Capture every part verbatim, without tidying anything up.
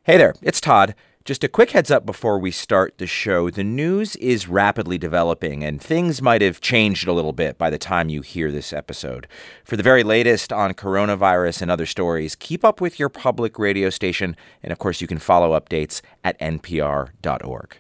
Hey there, it's Todd. Just a quick heads up before we start the show. The news is rapidly developing, and things might have changed a little bit by the time you hear this episode. For the very latest on coronavirus and other stories, keep up with your public radio station, and of course you can follow updates at N P R dot org.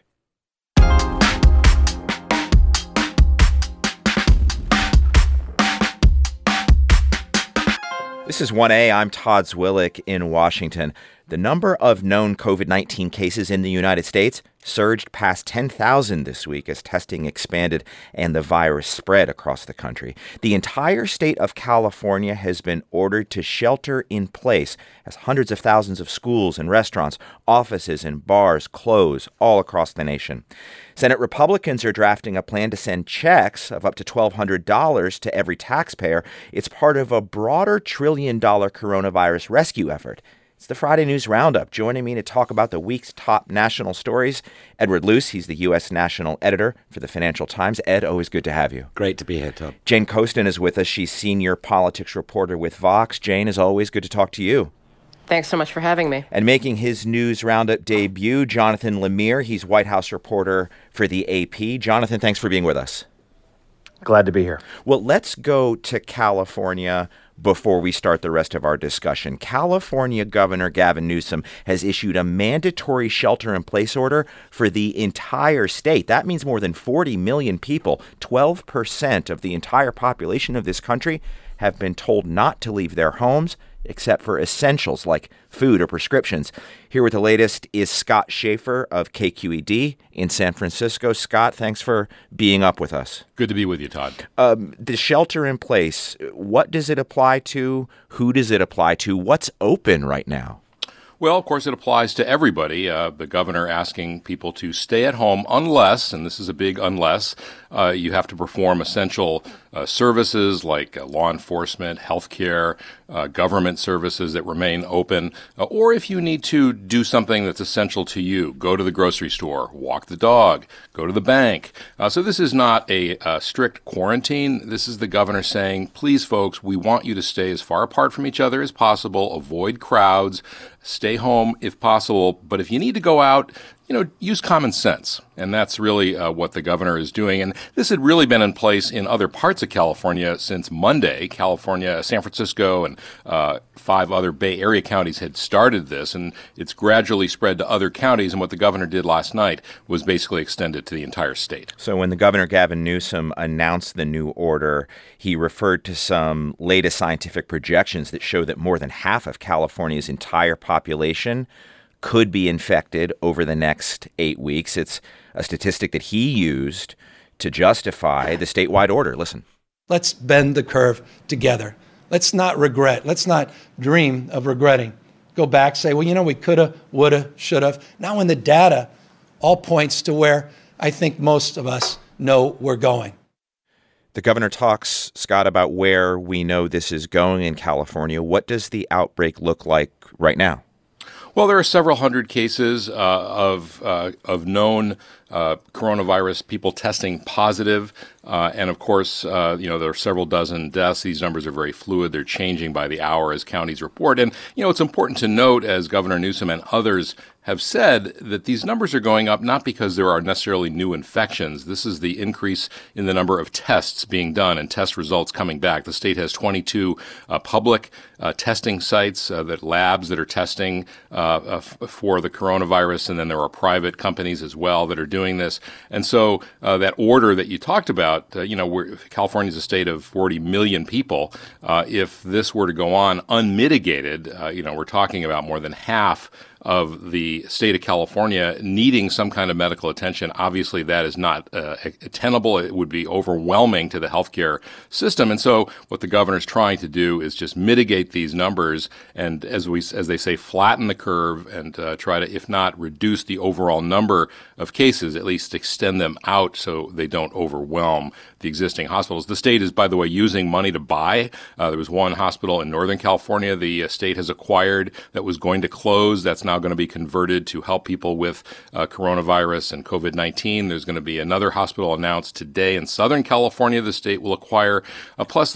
This is one A. I'm Todd Zwillich in Washington. The number of known covid nineteen cases in the United States surged past ten thousand this week as testing expanded and the virus spread across the country. The entire state of California has been ordered to shelter in place as hundreds of thousands of schools and restaurants, offices and bars close all across the nation. Senate Republicans are drafting a plan to send checks of up to twelve hundred dollars to every taxpayer. It's part of a broader trillion-dollar coronavirus rescue effort. It's the Friday News Roundup. Joining me to talk about the week's top national stories, Edward Luce. He's the U S national editor for the Financial Times. Ed, always good to have you. Great to be here, Tom. Jane Coaston is with us. She's senior politics reporter with Vox. Jane, as always, good to talk to you. Thanks so much for having me. And making his News Roundup debut, Jonathan Lemire. He's White House reporter for the A P. Jonathan, thanks for being with us. Glad to be here. Well, let's go to California before we start the rest of our discussion. California Governor Gavin Newsom has issued a mandatory shelter-in-place order for the entire state. That means more than forty million people, twelve percent of the entire population of this country, have been told not to leave their homes except for essentials like food or prescriptions. Here with the latest is Scott Schaefer of K Q E D in San Francisco. Scott, thanks for being up with us. Good to be with you, Todd. Um, the shelter in place, what does it apply to? Who does it apply to? What's open right now? Well, of course, it applies to everybody. Uh, the governor asking people to stay at home unless, and this is a big unless, uh, you have to perform essential uh, services like uh, law enforcement, healthcare, uh, government services that remain open, uh, or if you need to do something that's essential to you, go to the grocery store, walk the dog, go to the bank. Uh, so this is not a, a strict quarantine. This is the governor saying, please, folks, we want you to stay as far apart from each other as possible, avoid crowds, stay home if possible, but if you need to go out, you know, use common sense. And that's really uh, what the governor is doing. And this had really been in place in other parts of California since Monday. California, San Francisco, and uh, five other Bay Area counties had started this, and it's gradually spread to other counties. And what the governor did last night was basically extend it to the entire state. So when the governor, Gavin Newsom, announced the new order, he referred to some latest scientific projections that show that more than half of California's entire population could be infected over the next eight weeks. It's a statistic that he used to justify the statewide order. Listen. Let's bend the curve together. Let's not regret. Let's not dream of regretting. Go back, say, well, you know, we coulda, woulda, shoulda. Now when the data all points to where I think most of us know we're going. The governor talks, Scott, about where we know this is going in California. What does the outbreak look like right now? Well, there are several hundred cases uh, of uh, of known uh, coronavirus people testing positive. Uh, and of course, uh, you know, there are several dozen deaths. These numbers are very fluid. They're changing by the hour as counties report. And, you know, it's important to note, as Governor Newsom and others have said, that these numbers are going up not because there are necessarily new infections. This is the increase in the number of tests being done and test results coming back. The state has twenty-two uh, public uh, testing sites, uh, that labs that are testing uh, uh, f- for the coronavirus, and then there are private companies as well that are doing this. And so uh, that order that you talked about, uh, you know, we're, California is a state of forty million people. Uh, if this were to go on unmitigated, uh, you know, we're talking about more than half of the state of California needing some kind of medical attention. Obviously, that is not uh, tenable. It would be overwhelming to the healthcare system. And so what the governor's trying to do is just mitigate these numbers and, as we as they say, flatten the curve and uh, try to, if not reduce the overall number of cases, at least extend them out so they don't overwhelm the existing hospitals. The state is, by the way, using money to buy. Uh, there was one hospital in Northern California the uh, state has acquired that was going to close. That's now going to be converted to help people with uh, coronavirus and covid nineteen. There's going to be another hospital announced today in Southern California the state will acquire. Uh, plus, they're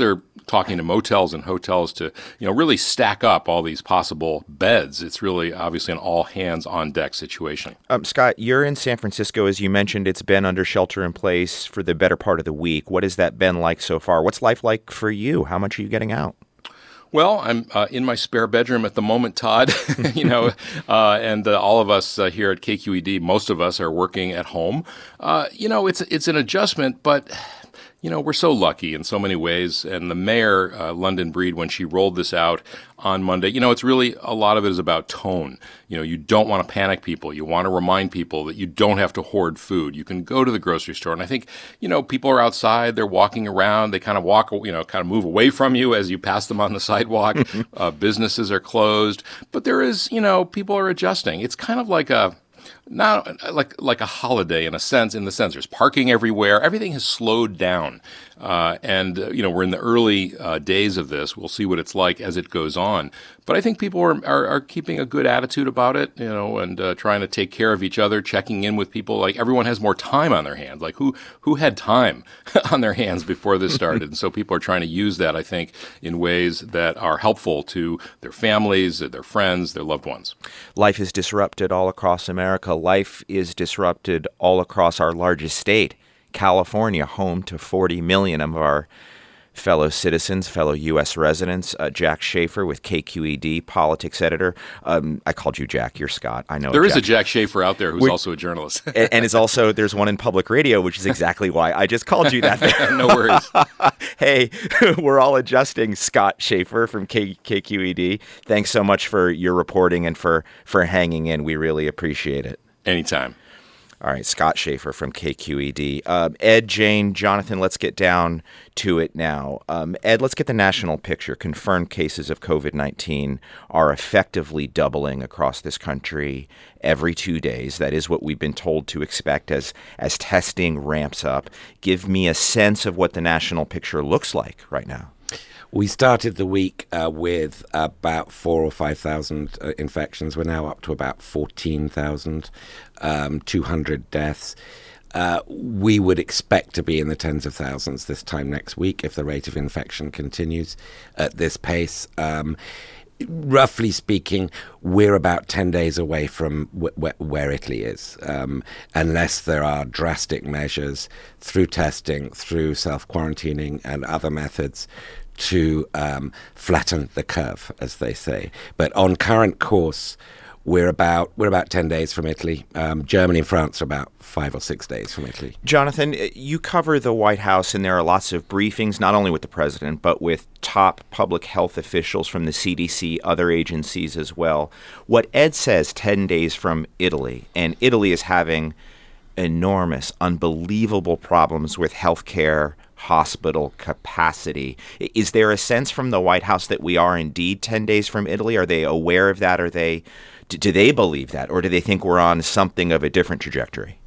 talking to motels and hotels to, you know, really stack up all these possible beds. It's really obviously an all hands on deck situation. Um, Scott, you're in San Francisco. As you mentioned, it's been under shelter in place for the better part of the week. What has that been like so far? What's life like for you? How much are you getting out? Well, I'm uh, in my spare bedroom at the moment, Todd, you know, uh, and uh, all of us uh, here at K Q E D, most of us are working at home. Uh, you know, it's it's an adjustment, but you know, we're so lucky in so many ways. And the mayor, uh, London Breed, when she rolled this out on Monday, you know, it's really, a lot of it is about tone. You know, you don't want to panic people. You want to remind people that you don't have to hoard food. You can go to the grocery store. And I think, you know, people are outside, they're walking around, they kind of walk, you know, kind of move away from you as you pass them on the sidewalk. uh, businesses are closed. But there is, you know, people are adjusting. It's kind of like a, not like like a holiday in a sense, in the sense there's parking everywhere. Everything has slowed down. Uh, and, uh, you know, we're in the early uh, days of this. We'll see what it's like as it goes on. But I think people are, are, are keeping a good attitude about it, you know, and uh, trying to take care of each other, checking in with people. Like, everyone has more time on their hands. Like, who who had time on their hands before this started? And so people are trying to use that, I think, in ways that are helpful to their families, their friends, their loved ones. Life is disrupted all across America. Life is disrupted all across our largest state, California, home to forty million of our fellow citizens, fellow U S residents. Uh, Jack Schafer with K Q E D, politics editor. Um, I called you Jack. You're Scott. I know there a is Jack. a Jack Schafer out there who's We're, also a journalist, and, and is also there's one in public radio, which is exactly why I just called you that. No worries. Hey, we're all adjusting. Scott Schafer from K- KQED. Thanks so much for your reporting and for for hanging in. We really appreciate it. Anytime. All right, Scott Schafer from K Q E D. Um, Ed, Jane, Jonathan, let's get down to it now. Um, Ed, let's get the national picture. Confirmed cases of COVID nineteen are effectively doubling across this country every two days. That is what we've been told to expect as, as testing ramps up. Give me a sense of what the national picture looks like right now. We started the week uh, with about four or five thousand uh, infections. We're now up to about fourteen thousand, um, two hundred deaths. Uh, we would expect to be in the tens of thousands this time next week if the rate of infection continues at this pace. Um, roughly speaking, we're about ten days away from w- w- where Italy is, um, unless there are drastic measures through testing, through self-quarantining and other methods to um, flatten the curve, as they say. But on current course, we're about we're about ten days from Italy. Um, Germany and France are about five or six days from Italy. Jonathan, you cover the White House, and there are lots of briefings, not only with the president, but with top public health officials from the C D C, other agencies as well. What Ed says, ten days from Italy, and Italy is having enormous, unbelievable problems with healthcare, hospital capacity. Is there a sense from the White House that we are indeed ten days from Italy? Are they aware of that? Are they, do they believe that? Or do they think we're on something of a different trajectory?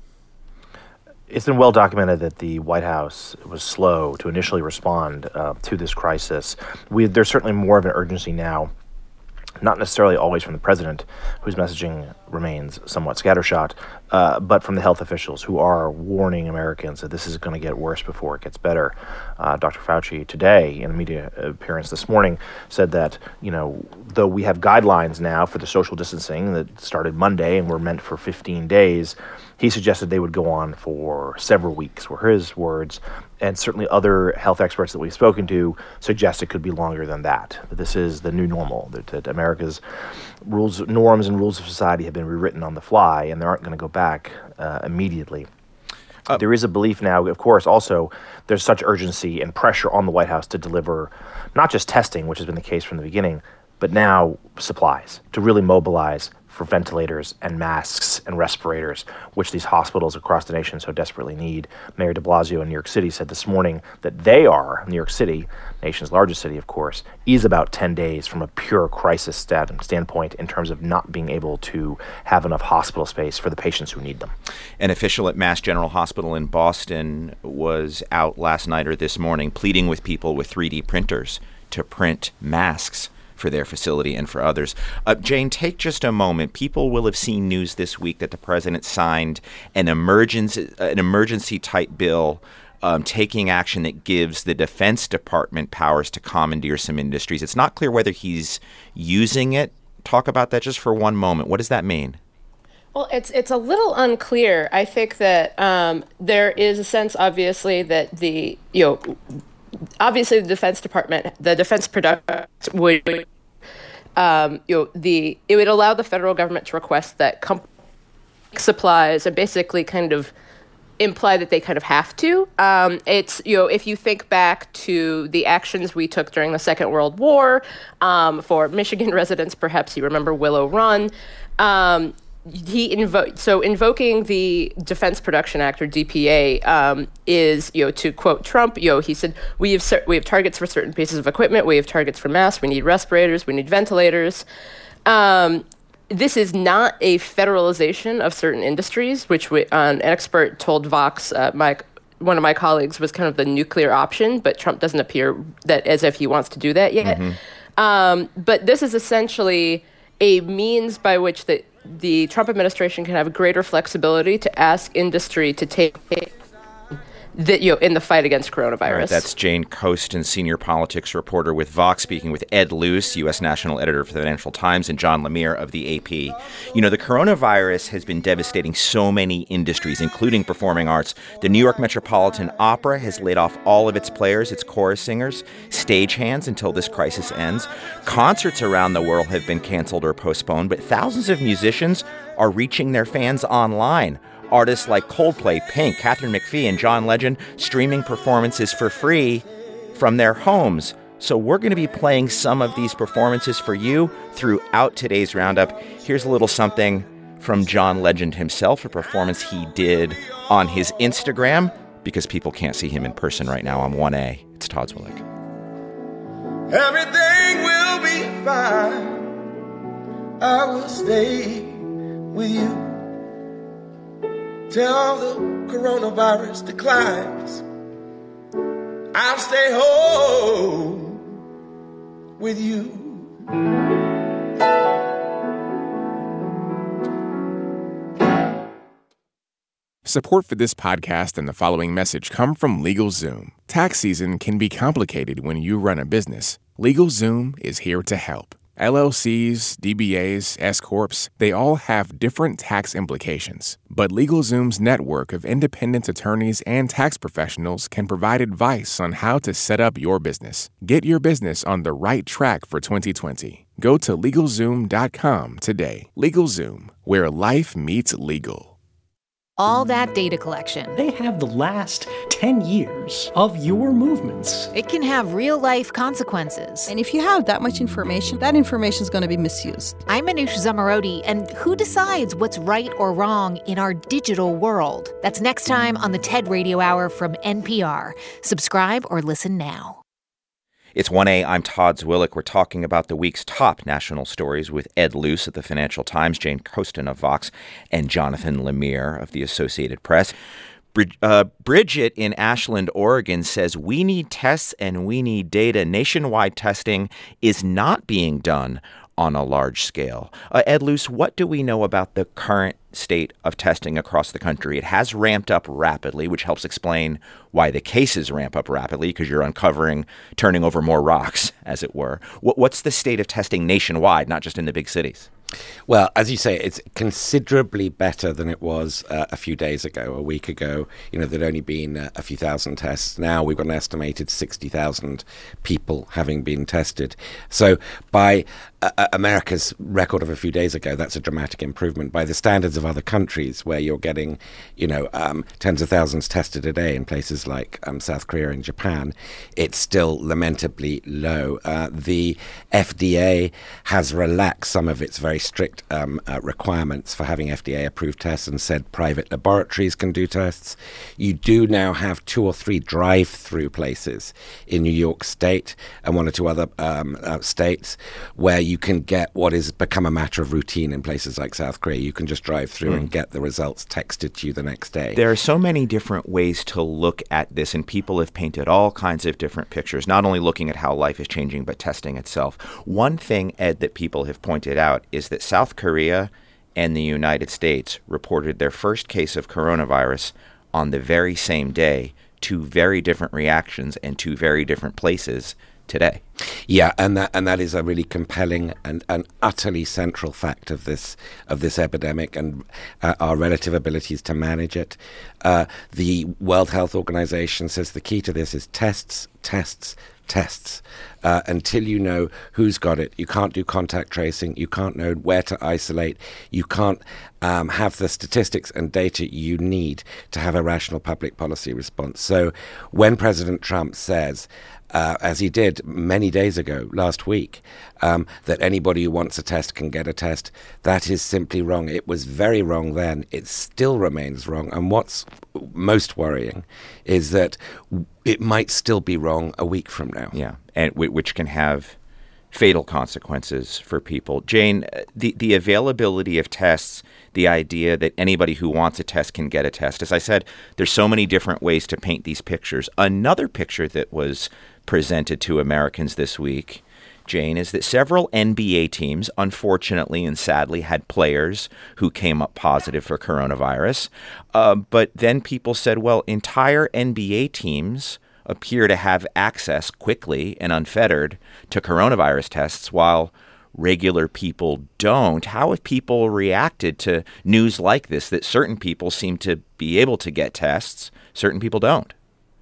It's been well documented that the White House was slow to initially respond uh, to this crisis. We, there's certainly more of an urgency now, not necessarily always from the president, whose messaging remains somewhat scattershot, uh, but from the health officials who are warning Americans that this is going to get worse before it gets better. Uh, Doctor Fauci today, in a media appearance this morning, said that, you know, though we have guidelines now for the social distancing that started Monday and were meant for fifteen days, he suggested they would go on for several weeks, were his words. And certainly other health experts that we've spoken to suggest it could be longer than that. That this is the new normal, that, that America's rules, norms and rules of society have been rewritten on the fly, and they aren't going to go back uh, immediately. Uh, there is a belief now, of course, also there's such urgency and pressure on the White House to deliver not just testing, which has been the case from the beginning, but now supplies, to really mobilize for ventilators and masks and respirators, which these hospitals across the nation so desperately need. Mayor de Blasio in New York City said this morning that they are, New York City, nation's largest city, of course, is about ten days from a pure crisis stat- standpoint in terms of not being able to have enough hospital space for the patients who need them. An official at Mass General Hospital in Boston was out last night or this morning pleading with people with three D printers to print masks for their facility and for others. Uh, Jane, take just a moment. People will have seen news this week that the president signed an emergency, an emergency type bill um, taking action that gives the Defense Department powers to commandeer some industries. It's not clear whether he's using it. Talk about that just for one moment. What does that mean? Well, it's it's a little unclear. I think that um, there is a sense, obviously, that the, you know, obviously the Defense Department, the defense product would, um, you know, the it would allow the federal government to request that comp- supplies and basically kind of imply that they kind of have to. Um, it's, you know, if you think back to the actions we took during the Second World War, um, for Michigan residents, perhaps you remember Willow Run. Um, he invo- so invoking the Defense Production Act, or D P A, um, is, you know, to quote Trump, you know, he said, we have cer- we have targets for certain pieces of equipment, we have targets for masks, we need respirators, we need ventilators. Um, This is not a federalization of certain industries, which we, uh, an expert told Vox, uh, my one of my colleagues, was kind of the nuclear option, but Trump doesn't appear that as if he wants to do that yet. Mm-hmm. Um, but this is essentially a means by which the, the Trump administration can have greater flexibility to ask industry to take that, you know, in the fight against coronavirus. Right, that's Jane Coaston, senior politics reporter with Vox, speaking with Ed Luce, U S national editor for the Financial Times, and John Lemire of the A P. You know, the coronavirus has been devastating so many industries, including performing arts. The New York Metropolitan Opera has laid off all of its players, its chorus singers, stagehands until this crisis ends. Concerts around the world have been canceled or postponed, but thousands of musicians are reaching their fans online. Artists like Coldplay, Pink, Katharine McPhee, and John Legend streaming performances for free from their homes. So we're going to be playing some of these performances for you throughout today's roundup. Here's a little something from John Legend himself, a performance he did on his Instagram, because people can't see him in person right now. I'm one A. It's Todd Zwillich. Everything will be fine. I will stay with you till the coronavirus declines. I'll stay home with you. Support for this podcast and the following message come from LegalZoom. Tax season can be complicated when you run a business. LegalZoom is here to help. L L Cs, D B As, S-Corps, they all have different tax implications. But LegalZoom's network of independent attorneys and tax professionals can provide advice on how to set up your business. Get your business on the right track for twenty twenty. Go to LegalZoom dot com today. LegalZoom, where life meets legal. All that data collection. They have the last ten years of your movements. It can have real-life consequences. And if you have that much information, that information is going to be misused. I'm Anoush Zamarodi, and who decides what's right or wrong in our digital world? That's next time on the TED Radio Hour from N P R. Subscribe or listen now. It's one A, I'm Todd Zwillich. We're talking about the week's top national stories with Ed Luce of the Financial Times, Jane Coaston of Vox, and Jonathan Lemire of the Associated Press. Brid- uh, Bridget in Ashland, Oregon says, we need tests and we need data. Nationwide testing is not being done on a large scale. Uh, Ed Luce, what do we know about the current state of testing across the country? It has ramped up rapidly, which helps explain why the cases ramp up rapidly, because you're uncovering, turning over more rocks, as it were. What, what's the state of testing nationwide, not just in the big cities? Well, as you say, it's considerably better than it was uh, a few days ago, a week ago. You know, there'd only been uh, a few thousand tests. Now we've got an estimated sixty thousand people having been tested. So by uh, America's record of a few days ago, that's a dramatic improvement. By the standards of other countries, where you're getting, you know, um, tens of thousands tested a day in places like um, South Korea and Japan, it's still lamentably low. Uh, the F D A has relaxed some of its very strict um, uh, requirements for having F D A-approved tests and said private laboratories can do tests. You do now have two or three drive-through places in New York State and one or two other um, uh, states where you can get what has become a matter of routine in places like South Korea. You can just drive through mm. and get the results texted to you the next day. There are so many different ways to look at this, and people have painted all kinds of different pictures, not only looking at how life is changing, but testing itself. One thing, Ed, that people have pointed out is that South Korea and the United States reported their first case of coronavirus on the very same day two very different reactions and two very different places today. Yeah, and that and that is a really compelling and, and utterly central fact of this of this epidemic and uh, our relative abilities to manage it. Uh, the World Health Organization says the key to this is tests, tests, tests. Uh, until you know who's got it, you can't do contact tracing, you can't know where to isolate, you can't um, have the statistics and data you need to have a rational public policy response. So when President Trump says, Uh, as he did many days ago, last week, um, that anybody who wants a test can get a test, that is simply wrong. It was very wrong then. It still remains wrong. And what's most worrying is that it might still be wrong a week from now. Yeah, and w- which can have fatal consequences for people. Jane, the, the availability of tests, the idea that anybody who wants a test can get a test. As I said, there's so many different ways to paint these pictures. Another picture that was presented to Americans this week, Jane, is that several N B A teams, unfortunately and sadly, had players who came up positive for coronavirus. Uh, but then people said, well, entire N B A teams appear to have access quickly and unfettered to coronavirus tests, while regular people don't. How have people reacted to news like this, that certain people seem to be able to get tests, certain people don't?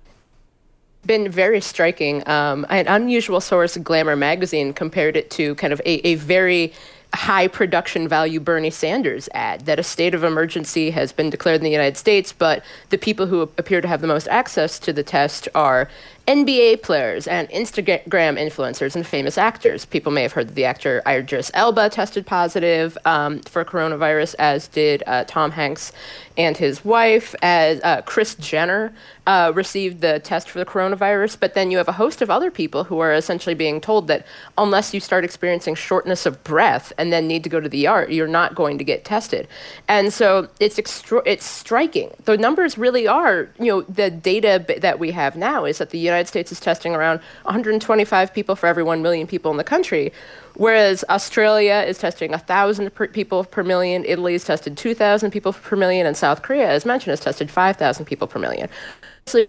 Been very striking. Um, an unusual source, Glamour magazine, compared it to kind of a, a very high production value Bernie Sanders ad, that a state of emergency has been declared in the United States, but the people who appear to have the most access to the test are N B A players and Instagram influencers and famous actors. People may have heard that the actor Idris Elba tested positive um, for coronavirus, as did uh, Tom Hanks and his wife. As uh, Kris Jenner uh, received the test for the coronavirus. But then you have a host of other people who are essentially being told that unless you start experiencing shortness of breath and then need to go to the E R, you're not going to get tested. And so it's extra- it's striking. The numbers really are, you know, the data b- that we have now is that the United States is testing around one hundred twenty-five people for every one million people in the country, whereas Australia is testing one thousand per people per million, Italy has tested two thousand people per million, and South Korea, as mentioned, has tested five thousand people per million. So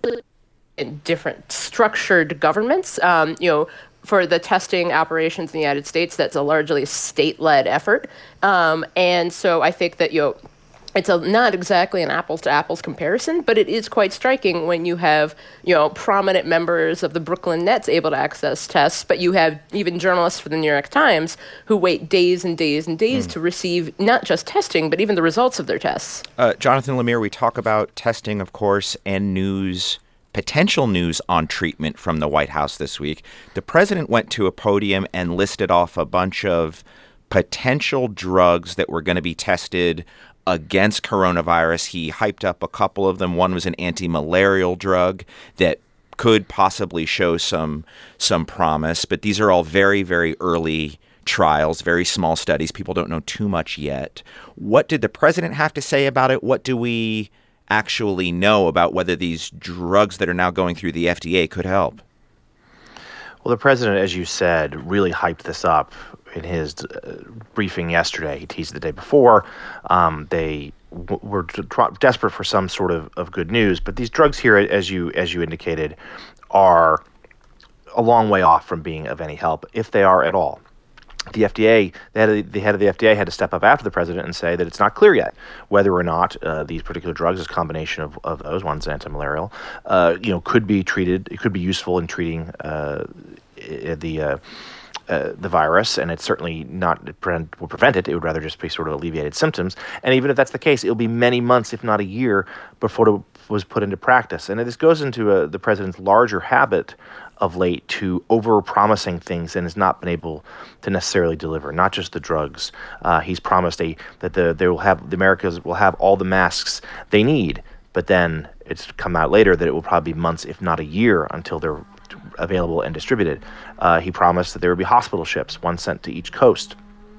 in different structured governments, um, you know, for the testing operations in the United States, that's a largely state-led effort. Um, and so I think that, you know, it's a, not exactly an apples-to-apples comparison, but it is quite striking when you have, you know, prominent members of the Brooklyn Nets able to access tests, but you have even journalists for the New York Times who wait days and days and days mm. to receive not just testing, but even the results of their tests. Uh, Jonathan Lemire, we talk about testing, of course, and news, potential news on treatment from the White House this week. The president went to a podium and listed off a bunch of potential drugs that were going to be tested against coronavirus. He hyped up a couple of them. One was an anti-malarial drug that could possibly show some some promise, but these are all very, very early trials, very small studies. People don't know too much yet. What did the president have to say about it? What do we actually know about whether these drugs that are now going through the F D A could help? Well, the president, as you said, really hyped this up in his uh, briefing yesterday. He teased the day before. Um, they w- were tr- desperate for some sort of, of good news. But these drugs here, as you as you indicated, are a long way off from being of any help, if they are at all. The F D A, the head, of the, the head of the F D A had to step up after the president and say that it's not clear yet whether or not uh, these particular drugs, this combination of, of those, one's anti-malarial, uh, you know, could be treated, it could be useful in treating uh, the uh, uh, the virus, and it's certainly not prevent, will prevent it. It would rather just be sort of alleviated symptoms. And even if that's the case, it'll be many months, if not a year, before it was put into practice. And this goes into uh, the president's larger habit of late to over-promising things and has not been able to necessarily deliver. Not just the drugs. Uh, he's promised a that the they will have the Americas will have all the masks they need, but then it's come out later that it will probably be months, if not a year, until they're available and distributed. Uh, he promised that there would be hospital ships, one sent to each coast.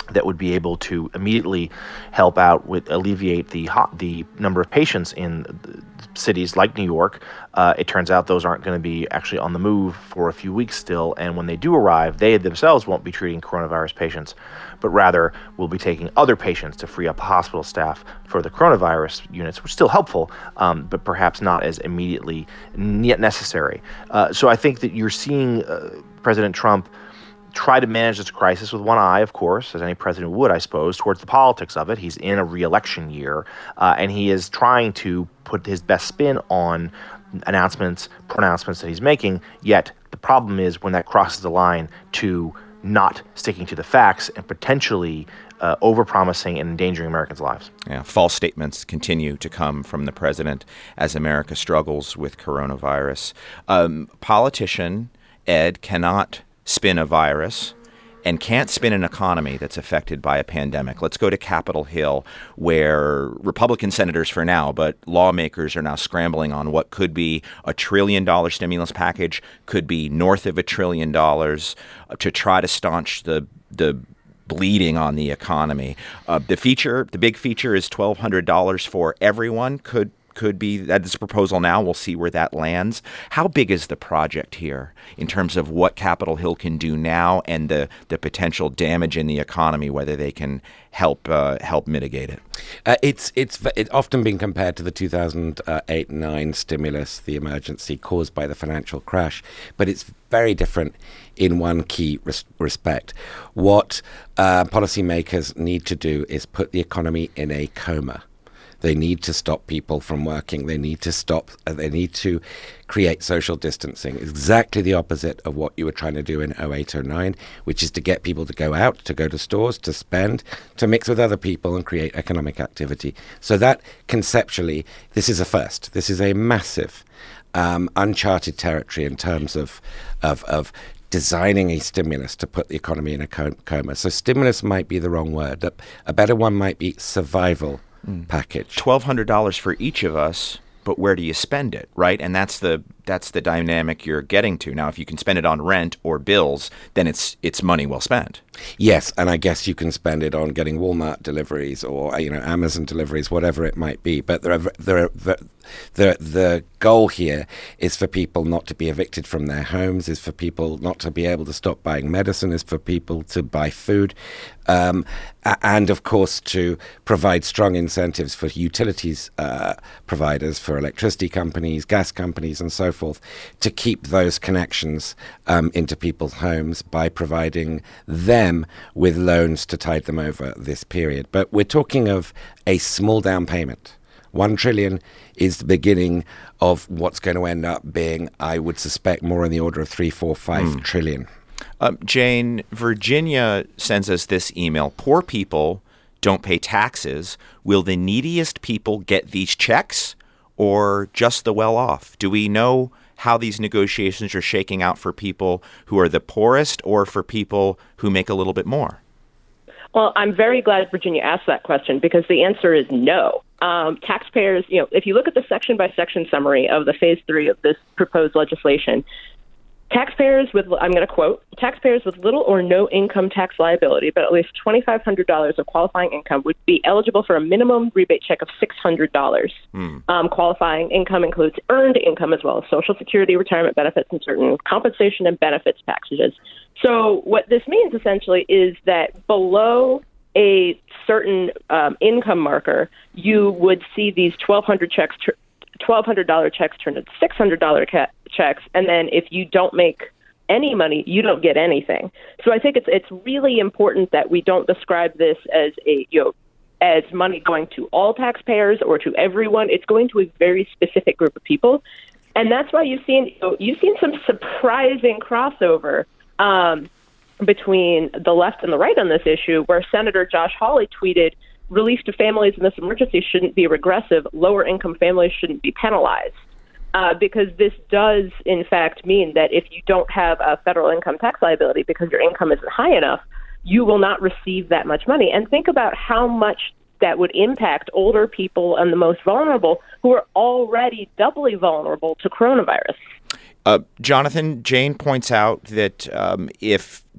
that would be able to immediately help out with alleviate the hot, the number of patients in cities like New York. Uh, it turns out those aren't going to be actually on the move for a few weeks still, and when they do arrive, they themselves won't be treating coronavirus patients, but rather will be taking other patients to free up hospital staff for the coronavirus units, which is still helpful, um, but perhaps not as immediately yet necessary. Uh, so I think that you're seeing uh, President Trump try to manage this crisis with one eye, of course, as any president would, I suppose, towards the politics of it. He's in a re-election year, uh, and he is trying to put his best spin on announcements, pronouncements that he's making, yet the problem is when that crosses the line to not sticking to the facts and potentially uh, overpromising and endangering Americans' lives. Yeah, false statements continue to come from the president as America struggles with coronavirus. Um, politician, Ed, cannot spin a virus and can't spin an economy that's affected by a pandemic. Let's go to Capitol Hill, where Republican senators for now, but lawmakers are now scrambling on what could be a trillion dollar stimulus package, could be north of a trillion dollars to try to staunch the the bleeding on the economy. Uh, the feature, the big feature is twelve hundred dollars for everyone. Could could be that's a proposal now. We'll see where that lands. How big is the project here in terms of what Capitol Hill can do now and the, the potential damage in the economy, whether they can help uh, help mitigate it? Uh, it's it's it's often been compared to the two thousand eight nine stimulus, the emergency caused by the financial crash, but it's very different in one key res- respect. What uh, policymakers need to do is put the economy in a coma. They need to stop people from working. They need to stop. Uh, they need to create social distancing. Exactly the opposite of what you were trying to do in oh eight oh nine, which is to get people to go out, to go to stores, to spend, to mix with other people and create economic activity. So that conceptually, this is a first. This is a massive, um, uncharted territory in terms of of of. designing a stimulus to put the economy in a coma. So stimulus might be the wrong word. A better one might be survival mm. package. twelve hundred dollars for each of us, but where do you spend it, right? And that's the that's the dynamic you're getting to. Now, if you can spend it on rent or bills, then it's it's money well spent. Yes, and I guess you can spend it on getting Walmart deliveries or you know Amazon deliveries, whatever it might be. But there are, there are, the the the goal here is for people not to be evicted from their homes, is for people not to be able to stop buying medicine, is for people to buy food, um, and of course to provide strong incentives for utilities uh, providers, for electricity companies, gas companies, and so forth, to keep those connections um, into people's homes by providing them with loans to tide them over this period. But we're talking of a small down payment. One trillion is the beginning of what's going to end up being, I would suspect, more in the order of three, four, five mm. trillion. Um, Jane, Virginia sends us this email. Poor people don't pay taxes. Will the neediest people get these checks or just the well-off? Do we know how these negotiations are shaking out for people who are the poorest or for people who make a little bit more? Well, I'm very glad Virginia asked that question because the answer is no. Um, taxpayers, you know, if you look at the section-by-section summary of the phase three of this proposed legislation, taxpayers with, I'm going to quote, taxpayers with little or no income tax liability, but at least twenty-five hundred dollars of qualifying income would be eligible for a minimum rebate check of six hundred dollars. Mm. Um, qualifying income includes earned income as well as Social Security, retirement benefits, and certain compensation and benefits packages. So what this means essentially is that below a certain um, income marker, you would see these twelve hundred checks, twelve hundred dollars checks turned into six hundred dollars ca- checks, and then if you don't make any money, you don't get anything. So I think it's it's really important that we don't describe this as a you know as money going to all taxpayers or to everyone. It's going to a very specific group of people, and that's why you've seen you know, you've seen some surprising crossover um, between the left and the right on this issue, where Senator Josh Hawley tweeted, "Relief to families in this emergency shouldn't be regressive. Lower income families shouldn't be penalized." Uh, because this does, in fact, mean that if you don't have a federal income tax liability because your income isn't high enough, you will not receive that much money. And think about how much that would impact older people and the most vulnerable who are already doubly vulnerable to coronavirus. Uh, Jonathan, Jane points out that um, if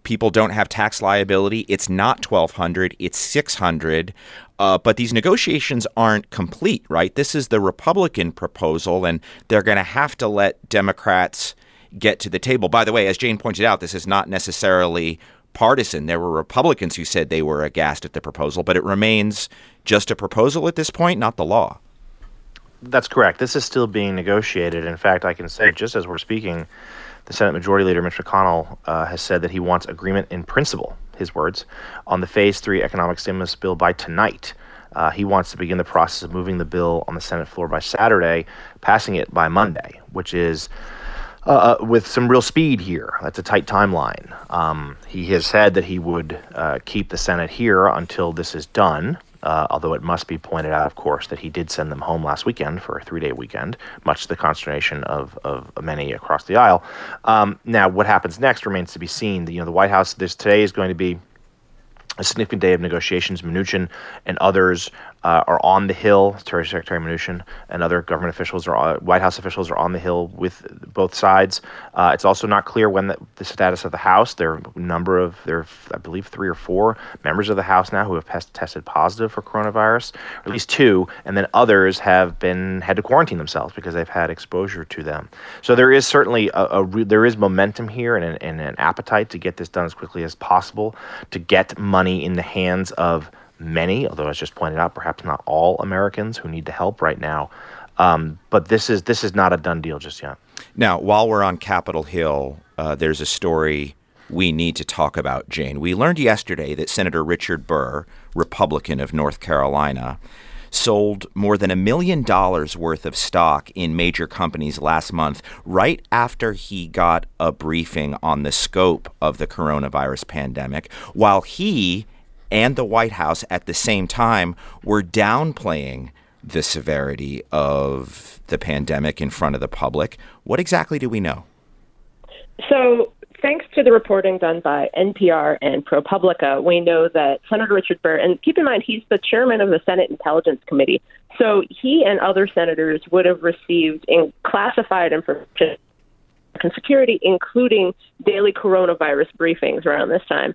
people don't have tax liability. It's not twelve hundred, it's six hundred. Uh, but these negotiations aren't complete, right? This is the Republican proposal, and they're going to have to let Democrats get to the table. By the way, as Jane pointed out, this is not necessarily partisan. There were Republicans who said they were aghast at the proposal, but it remains just a proposal at this point, not the law. That's correct. This is still being negotiated. In fact, I can say, just as we're speaking, the Senate Majority Leader, Mitch McConnell, uh, has said that he wants agreement in principle, his words, on the Phase three economic stimulus bill by tonight. Uh, he wants to begin the process of moving the bill on the Senate floor by Saturday, passing it by Monday, which is uh, with some real speed here. That's a tight timeline. Um, he has said that he would uh, keep the Senate here until this is done. Uh, although it must be pointed out, of course, that he did send them home last weekend for a three-day weekend, much to the consternation of, of many across the aisle. Um, now, what happens next remains to be seen. The, you know, the White House, this today is going to be a significant day of negotiations. Mnuchin and others uh, are on the Hill. Treasury Secretary Mnuchin and other government officials, are uh, White House officials, are on the Hill with both sides. Uh, it's also not clear when the, the status of the House. There are a number of, there are, I believe, three or four members of the House now who have pest- tested positive for coronavirus, or at least two, and then others have been had to quarantine themselves because they've had exposure to them. So there is certainly a, a re- there is momentum here and an, and an appetite to get this done as quickly as possible, to get money in the hands of many, although as just pointed out, perhaps not all Americans who need the help right now. Um, but this is this is not a done deal just yet. Now, while we're on Capitol Hill, uh, there's a story we need to talk about, Jane. We learned yesterday that Senator Richard Burr, Republican of North Carolina, sold more than a million dollars worth of stock in major companies last month, right after he got a briefing on the scope of the coronavirus pandemic, while he and the White House at the same time were downplaying the severity of the pandemic in front of the public. What exactly do we know? So thanks to the reporting done by N P R and ProPublica, we know that Senator Richard Burr, and keep in mind, he's the chairman of the Senate Intelligence Committee, so he and other senators would have received in classified information and security, including daily coronavirus briefings around this time.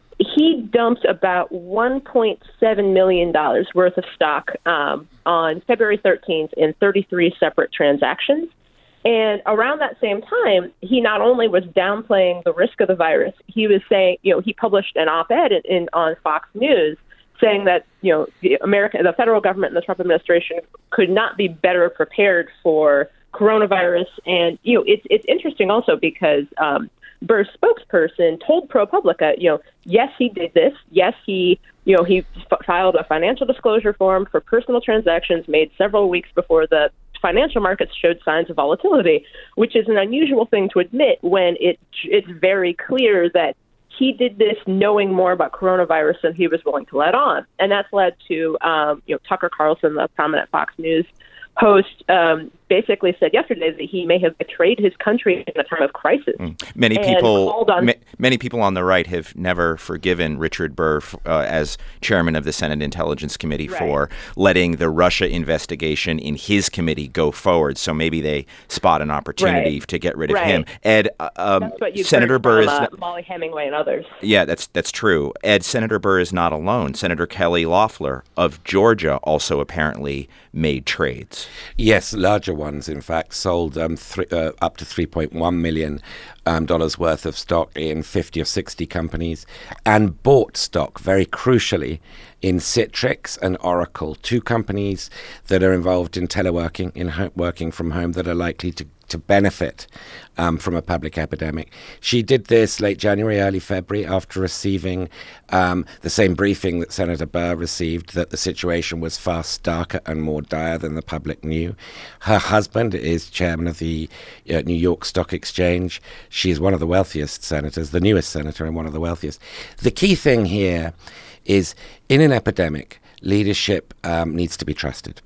He dumped about one point seven million dollars worth of stock um, on February thirteenth in thirty-three separate transactions. And around that same time, he not only was downplaying the risk of the virus, he was saying, you know, he published an op-ed in, in on Fox News saying that, you know, the American, the federal government and the Trump administration could not be better prepared for coronavirus. And, you know, it's it's interesting also because um, Burr's spokesperson told ProPublica, you know, yes, he did this. Yes, he, you know, he f- filed a financial disclosure form for personal transactions made several weeks before the financial markets showed signs of volatility, which is an unusual thing to admit when it it's very clear that he did this knowing more about coronavirus than he was willing to let on. And that's led to, um, you know, Tucker Carlson, the prominent Fox News host, um, basically said yesterday that he may have betrayed his country in a time of crisis. Mm. Many and people, on- ma- many people on the right have never forgiven Richard Burr uh, as chairman of the Senate Intelligence Committee right. for letting the Russia investigation in his committee go forward. So maybe they spot an opportunity right. to get rid of right. him. Ed, uh, um, that's what you've Senator heard Burr from, is uh, not, Molly Hemingway and others. Yeah, that's that's true. Ed, Senator Burr is not alone. Senator Kelly Loeffler of Georgia also apparently made trades. Yes, larger ones, in fact, sold um, th- uh, up to three point one million um, dollars worth of stock in fifty or sixty companies, and bought stock, very crucially, in Citrix and Oracle, two companies that are involved in teleworking, in ho- working from home, that are likely to to benefit um, from a public epidemic. She did this late January, early February, after receiving um, the same briefing that Senator Burr received, that the situation was far darker and more dire than the public knew. Her husband is chairman of the uh, New York Stock Exchange. She is one of the wealthiest senators, the newest senator and one of the wealthiest. The key thing here is, in an epidemic, leadership um, needs to be trusted.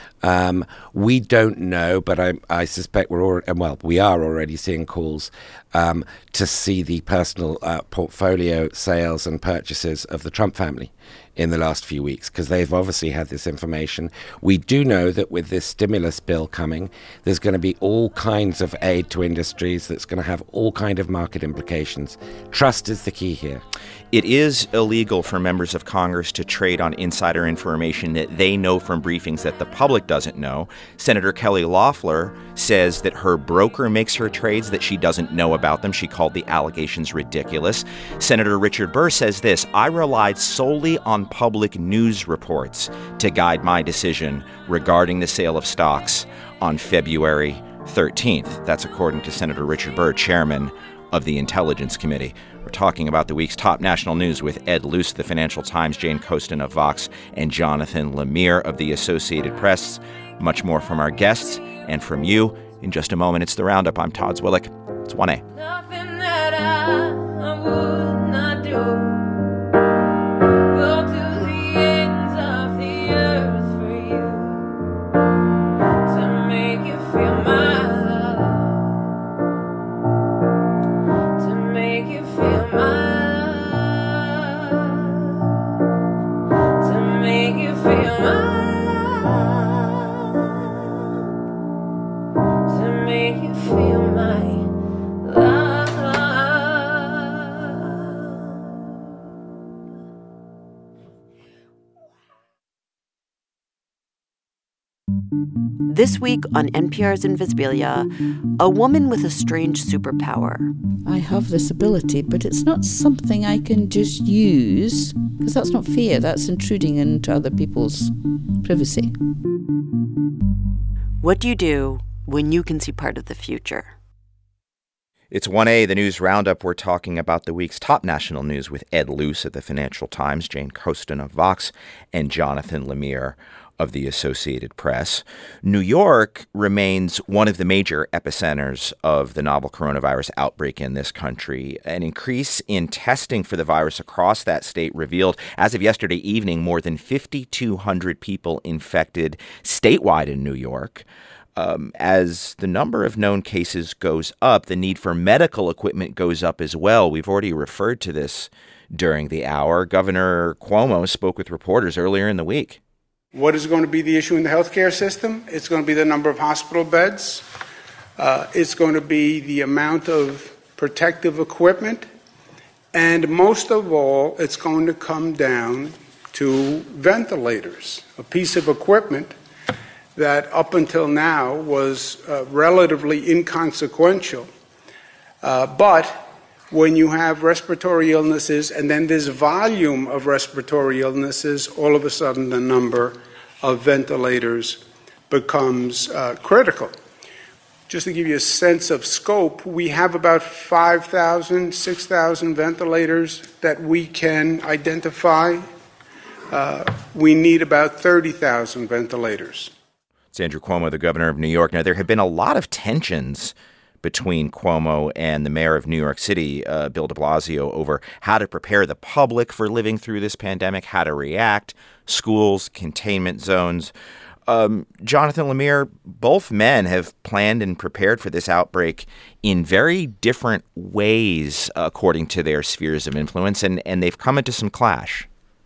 Um, we don't know, but I, I suspect we're already, well, we are already seeing calls um, to see the personal uh, portfolio sales and purchases of the Trump family in the last few weeks, because they've obviously had this information. We do know that with this stimulus bill coming, there's going to be all kinds of aid to industries that's going to have all kind of market implications. Trust is the key here. It is illegal for members of Congress to trade on insider information that they know from briefings that the public doesn't know. Senator Kelly Loeffler says that her broker makes her trades, that she doesn't know about them. She called the allegations ridiculous. Senator Richard Burr says this: I relied solely on public news reports to guide my decision regarding the sale of stocks on February thirteenth. That's according to Senator Richard Burr, chairman of the Intelligence Committee. We're talking about the week's top national news with Ed Luce of the Financial Times, Jane Coaston of Vox, and Jonathan Lemire of the Associated Press. Much more from our guests and from you. In just a moment, it's The Roundup. I'm Todd Zwillich. It's one A. Nothing that I would not do. Go to the ends of the earth for you, to make you feel my love, to make you feel my love, to make you feel my love, to make you feel my love. This week on N P R's Invisibilia, a woman with a strange superpower. I have this ability, but it's not something I can just use, because that's not fair. That's intruding into other people's privacy. What do you do when you can see part of the future? It's one A, the News Roundup. We're talking about the week's top national news with Ed Luce of the Financial Times, Jane Coaston of Vox, and Jonathan Lemire of the Associated Press. New York remains one of the major epicenters of the novel coronavirus outbreak in this country. An increase in testing for the virus across that state revealed, as of yesterday evening, more than five thousand two hundred people infected statewide in New York. Um, as the number of known cases goes up, the need for medical equipment goes up as well. We've already referred to this during the hour. Governor Cuomo spoke with reporters earlier in the week. What is going to be the issue in the healthcare system? It's going to be the number of hospital beds. Uh, it's going to be the amount of protective equipment. And most of all, it's going to come down to ventilators, a piece of equipment that up until now was uh, relatively inconsequential. Uh, but when you have respiratory illnesses and then this volume of respiratory illnesses, all of a sudden the number of ventilators becomes uh, critical. Just to give you a sense of scope, we have about five thousand, six thousand ventilators that we can identify. Uh, we need about thirty thousand ventilators. It's Andrew Cuomo, the governor of New York. Now, there have been a lot of tensions between Cuomo and the mayor of New York City, uh, Bill de Blasio, over how to prepare the public for living through this pandemic, how to react, schools, containment zones. Um, Jonathan Lemire, both men have planned and prepared for this outbreak in very different ways, uh, according to their spheres of influence, and, and they've come into some clash.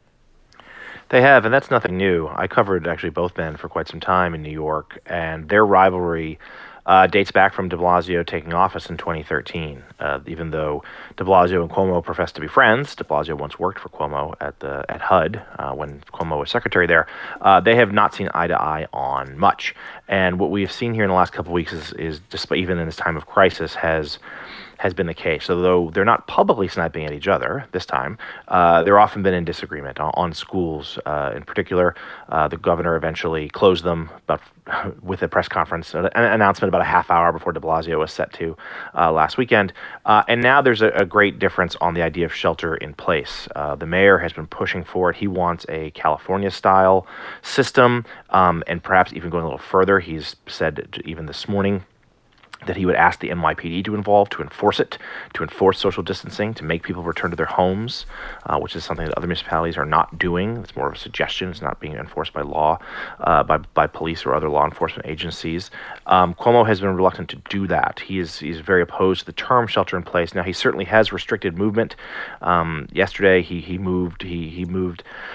They have, and that's nothing new. I covered actually both men for quite some time in New York, and their rivalry uh, dates back from de Blasio taking office in twenty thirteen. Uh, even though de Blasio and Cuomo professed to be friends, de Blasio once worked for Cuomo at the at H U D uh, when Cuomo was secretary there. Uh, they have not seen eye to eye on much, and what we have seen here in the last couple of weeks is, is despite even in this time of crisis, has has been the case. So though they're not publicly sniping at each other this time, uh, they're often been in disagreement on, on schools uh, in particular. Uh, the governor eventually closed them, but with a press conference, an announcement about a half hour before de Blasio was set to uh, last weekend. Uh, and now there's a, a great difference on the idea of shelter in place. Uh, the mayor has been pushing for it. He wants a California-style system, um, and perhaps even going a little further. He's said even this morning that he would ask the N Y P D to involve, to enforce it, to enforce social distancing, to make people return to their homes, uh, which is something that other municipalities are not doing. It's more of a suggestion. It's not being enforced by law, uh, by by police or other law enforcement agencies. Um, Cuomo has been reluctant to do that. He is he's very opposed to the term shelter in place. Now, he certainly has restricted movement. Um, yesterday, he he moved he he moved.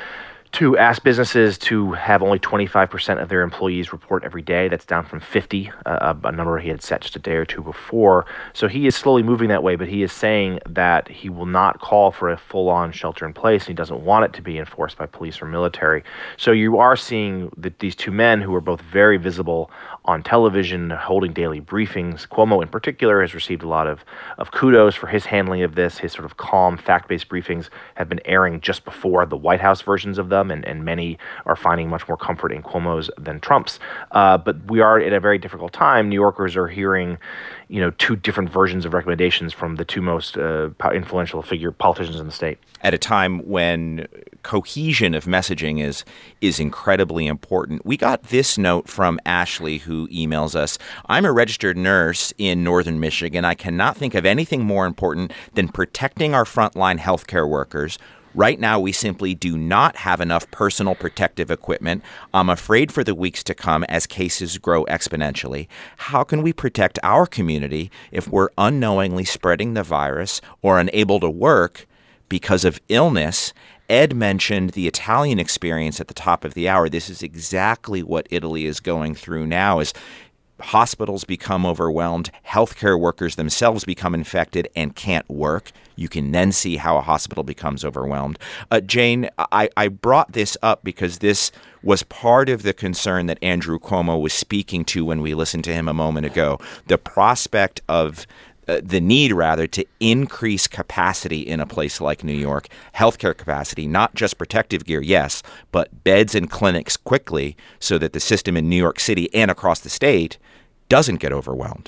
to ask businesses to have only twenty-five percent of their employees report every day. That's down from fifty, uh, a number he had set just a day or two before. So he is slowly moving that way, but he is saying that he will not call for a full-on shelter-in-place, and he doesn't want it to be enforced by police or military. So you are seeing that these two men, who are both very visible on television, holding daily briefings. Cuomo, in particular, has received a lot of, of kudos for his handling of this. His sort of calm, fact-based briefings have been airing just before the White House versions of them, and, and many are finding much more comfort in Cuomo's than Trump's. Uh, but we are at a very difficult time. New Yorkers are hearing, you know, two different versions of recommendations from the two most uh, influential figure politicians in the state. At a time when cohesion of messaging is is incredibly important. We got this note from Ashley, who emails us. I'm a registered nurse in northern Michigan. I cannot think of anything more important than protecting our frontline healthcare workers. Right now, we simply do not have enough personal protective equipment. I'm afraid for the weeks to come as cases grow exponentially. How can we protect our community if we're unknowingly spreading the virus or unable to work because of illness? Ed mentioned the Italian experience at the top of the hour. This is exactly what Italy is going through now, as hospitals become overwhelmed, healthcare workers themselves become infected and can't work. You can then see how a hospital becomes overwhelmed. Uh, Jane, I, I brought this up because this was part of the concern that Andrew Cuomo was speaking to when we listened to him a moment ago. The prospect of Uh, the need, rather, to increase capacity in a place like New York, healthcare capacity, not just protective gear, yes, but beds and clinics quickly so that the system in New York City and across the state doesn't get overwhelmed.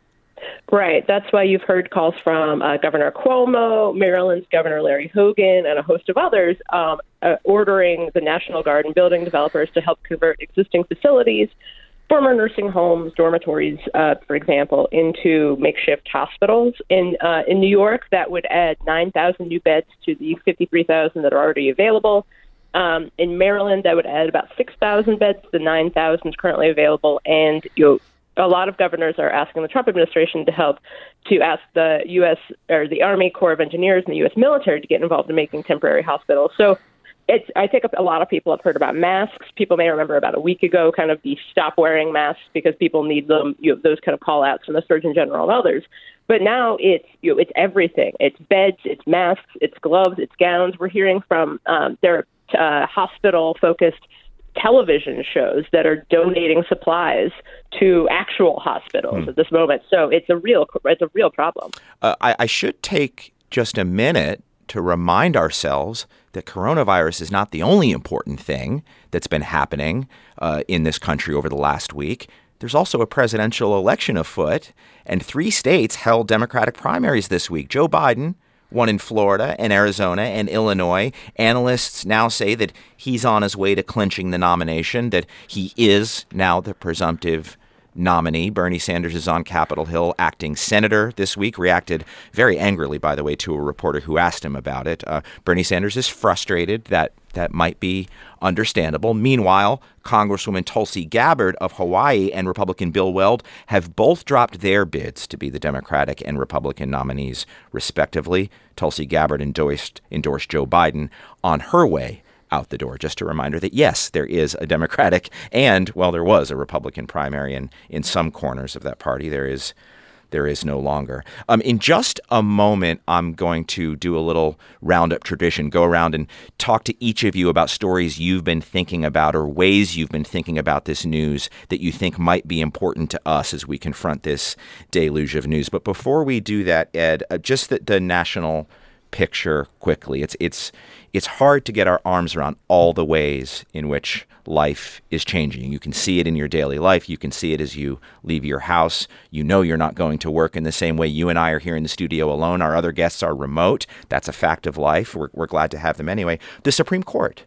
Right. That's why you've heard calls from uh, Governor Cuomo, Maryland's Governor Larry Hogan, and a host of others um, uh, ordering the National Guard and building developers to help convert existing facilities, former nursing homes, dormitories, uh, for example, into makeshift hospitals. In uh, in New York, that would add nine thousand new beds to the fifty-three thousand that are already available. Um, in Maryland, that would add about six thousand beds to the nine thousand currently available. And you know, a lot of governors are asking the Trump administration to help to ask the U S or the Army Corps of Engineers and the U S military to get involved in making temporary hospitals. So It's, I think a lot of people have heard about masks. People may remember about a week ago, kind of the stop wearing masks because people need them, you know, those kind of call outs from the Surgeon General and others. But now it's, you know, it's everything. It's beds, it's masks, it's gloves, it's gowns. We're hearing from um, there are uh, hospital-focused television shows that are donating supplies to actual hospitals hmm. at this moment. So it's a real, it's a real problem. Uh, I, I should take just a minute to remind ourselves that coronavirus is not the only important thing that's been happening uh, in this country over the last week. There's also a presidential election afoot, and three states held Democratic primaries this week. Joe Biden won in Florida and Arizona and Illinois. Analysts now say that he's on his way to clinching the nomination, that he is now the presumptive nominee. Bernie Sanders is on Capitol Hill. Acting senator this week reacted very angrily, by the way, to a reporter who asked him about it. Uh, Bernie Sanders is frustrated. That that might be understandable. Meanwhile, Congresswoman Tulsi Gabbard of Hawaii and Republican Bill Weld have both dropped their bids to be the Democratic and Republican nominees, respectively. Tulsi Gabbard endorsed, endorsed Joe Biden on her way out the door. Just a reminder that, yes, there is a Democratic and, well, there was a Republican primary, and in some corners of that party, there is there is no longer. Um, in just a moment, I'm going to do a little roundup tradition, go around and talk to each of you about stories you've been thinking about or ways you've been thinking about this news that you think might be important to us as we confront this deluge of news. But before we do that, Ed, uh, just the, the national picture quickly. It's it's it's hard to get our arms around all the ways in which life is changing. You can see it in your daily life. You can see it as you leave your house. You know you're not going to work in the same way. You and I are here in the studio alone. Our other guests are remote. That's a fact of life. We're, we're glad to have them anyway. The Supreme Court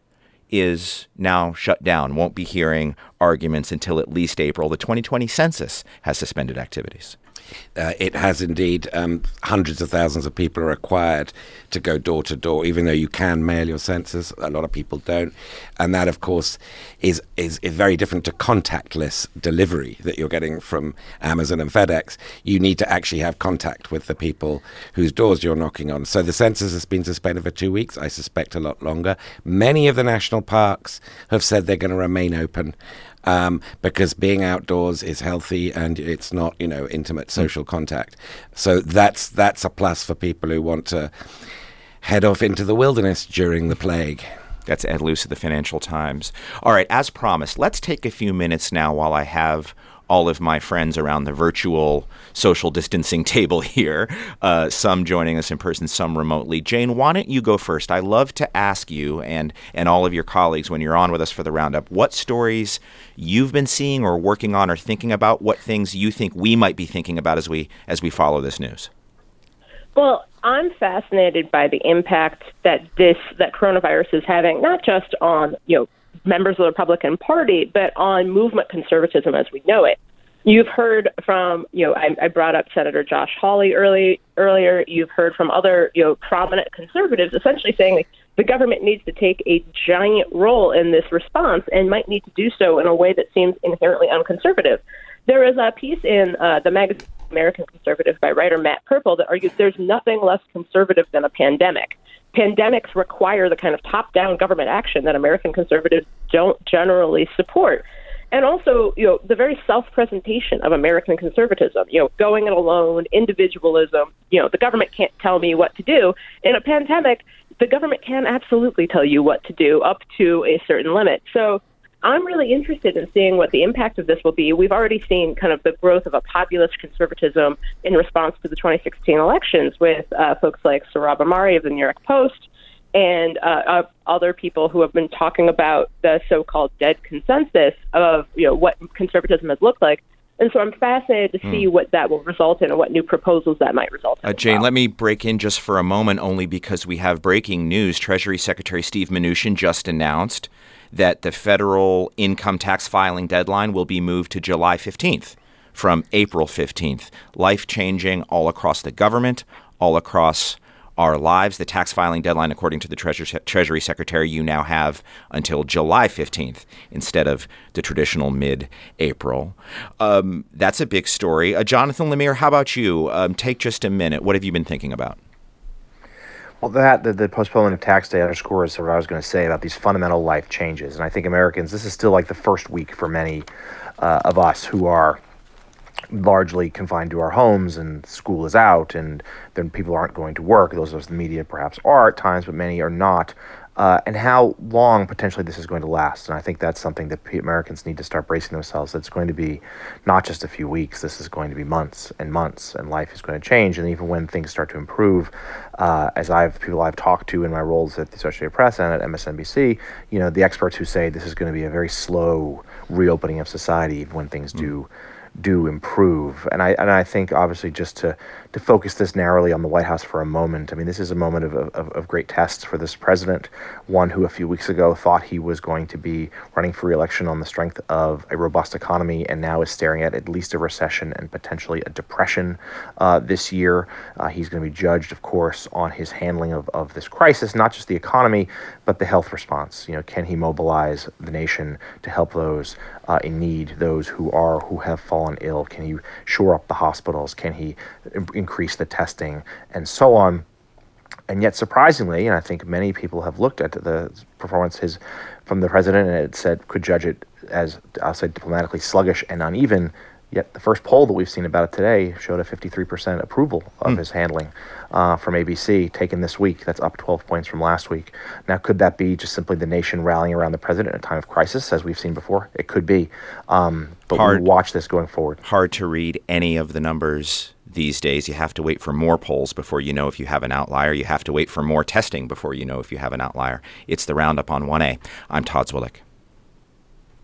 is now shut down, won't be hearing arguments until at least April. The twenty twenty census has suspended activities. Uh, it has indeed. Um, hundreds of thousands of people are required to go door to door, even though you can mail your sensors. A lot of people don't. And that, of course, is, is, is very different to contactless delivery that you're getting from Amazon and FedEx. You need to actually have contact with the people whose doors you're knocking on. So the census has been suspended for two weeks. I suspect a lot longer. Many of the national parks have said they're going to remain open. Um, because being outdoors is healthy and it's not, you know, intimate social contact. So that's that's a plus for people who want to head off into the wilderness during the plague. That's Ed Luce of the Financial Times. All right, as promised, let's take a few minutes now while I have all of my friends around the virtual social distancing table here, uh, some joining us in person, some remotely. Jane, why don't you go first? I love to ask you and, and all of your colleagues when you're on with us for the Roundup, what stories you've been seeing or working on or thinking about, what things you think we might be thinking about as we as we follow this news. Well, I'm fascinated by the impact that this that coronavirus is having, not just on, you know, members of the Republican Party, but on movement conservatism as we know it. You've heard from, you know, I, I brought up Senator Josh Hawley early, earlier. You've heard from other, you know, prominent conservatives essentially saying like, the government needs to take a giant role in this response and might need to do so in a way that seems inherently unconservative. There is a piece in uh, the magazine American Conservative by writer Matt Purple that argues there's nothing less conservative than a pandemic. Pandemics require the kind of top-down government action that American conservatives don't generally support. And also, you know, the very self-presentation of American conservatism, you know, going it alone, individualism, you know, the government can't tell me what to do. In a pandemic, the government can absolutely tell you what to do up to a certain limit. So I'm really interested in seeing what the impact of this will be. We've already seen kind of the growth of a populist conservatism in response to the twenty sixteen elections with uh, folks like Sohrab Ahmari of the New York Post and uh, uh, other people who have been talking about the so-called dead consensus of, you know, what conservatism has looked like. And so I'm fascinated to see mm. what that will result in and what new proposals that might result in. Uh, Jane, well. let me break in just for a moment, only because we have breaking news. Treasury Secretary Steve Mnuchin just announced that the federal income tax filing deadline will be moved to July fifteenth from April fifteenth. Life-changing all across the government, all across our lives. The tax filing deadline, according to the Treasury, Treasury Secretary, you now have until July fifteenth instead of the traditional mid-April. Um, that's a big story. Uh, Jonathan Lemire, how about you? Um, take just a minute. What have you been thinking about? Well, that the, the postponement of tax day underscores what I was going to say about these fundamental life changes. And I think Americans, this is still like the first week for many uh, of us who are largely confined to our homes and school is out and then people aren't going to work. Those of us in the media perhaps are at times, but many are not. Uh, and how long potentially this is going to last. And I think that's something that Americans need to start bracing themselves. It's going to be not just a few weeks. This is going to be months and months, and life is going to change. And even when things start to improve, uh, as I've people I've talked to in my roles at the Associated Press and at M S N B C, you know, the experts who say this is going to be a very slow reopening of society when things mm-hmm. do do improve. And I and I think obviously just to to focus this narrowly on the White House for a moment, I mean, this is a moment of, of, of great tests for this president, one who a few weeks ago thought he was going to be running for re-election on the strength of a robust economy and now is staring at at least a recession and potentially a depression uh, this year. Uh, he's going to be judged, of course, on his handling of, of this crisis, not just the economy, but the health response. You know, can he mobilize the nation to help those uh, in need, those who are who have fallen ill? Can he shore up the hospitals? Can he increase the testing and so on? And yet, surprisingly, and I think many people have looked at the performance his, from the president and it said could judge it as, I'll say diplomatically, sluggish and uneven. Yet the first poll that we've seen about it today showed a fifty-three percent approval of mm. his handling uh, from A B C, taken this week. That's up twelve points from last week. Now, could that be just simply the nation rallying around the president in a time of crisis, as we've seen before? It could be. Um, but hard, we'll watch this going forward. Hard to read any of the numbers these days. You have to wait for more polls before you know if you have an outlier. You have to wait for more testing before you know if you have an outlier. It's the Roundup on one A. I'm Todd Zwillich.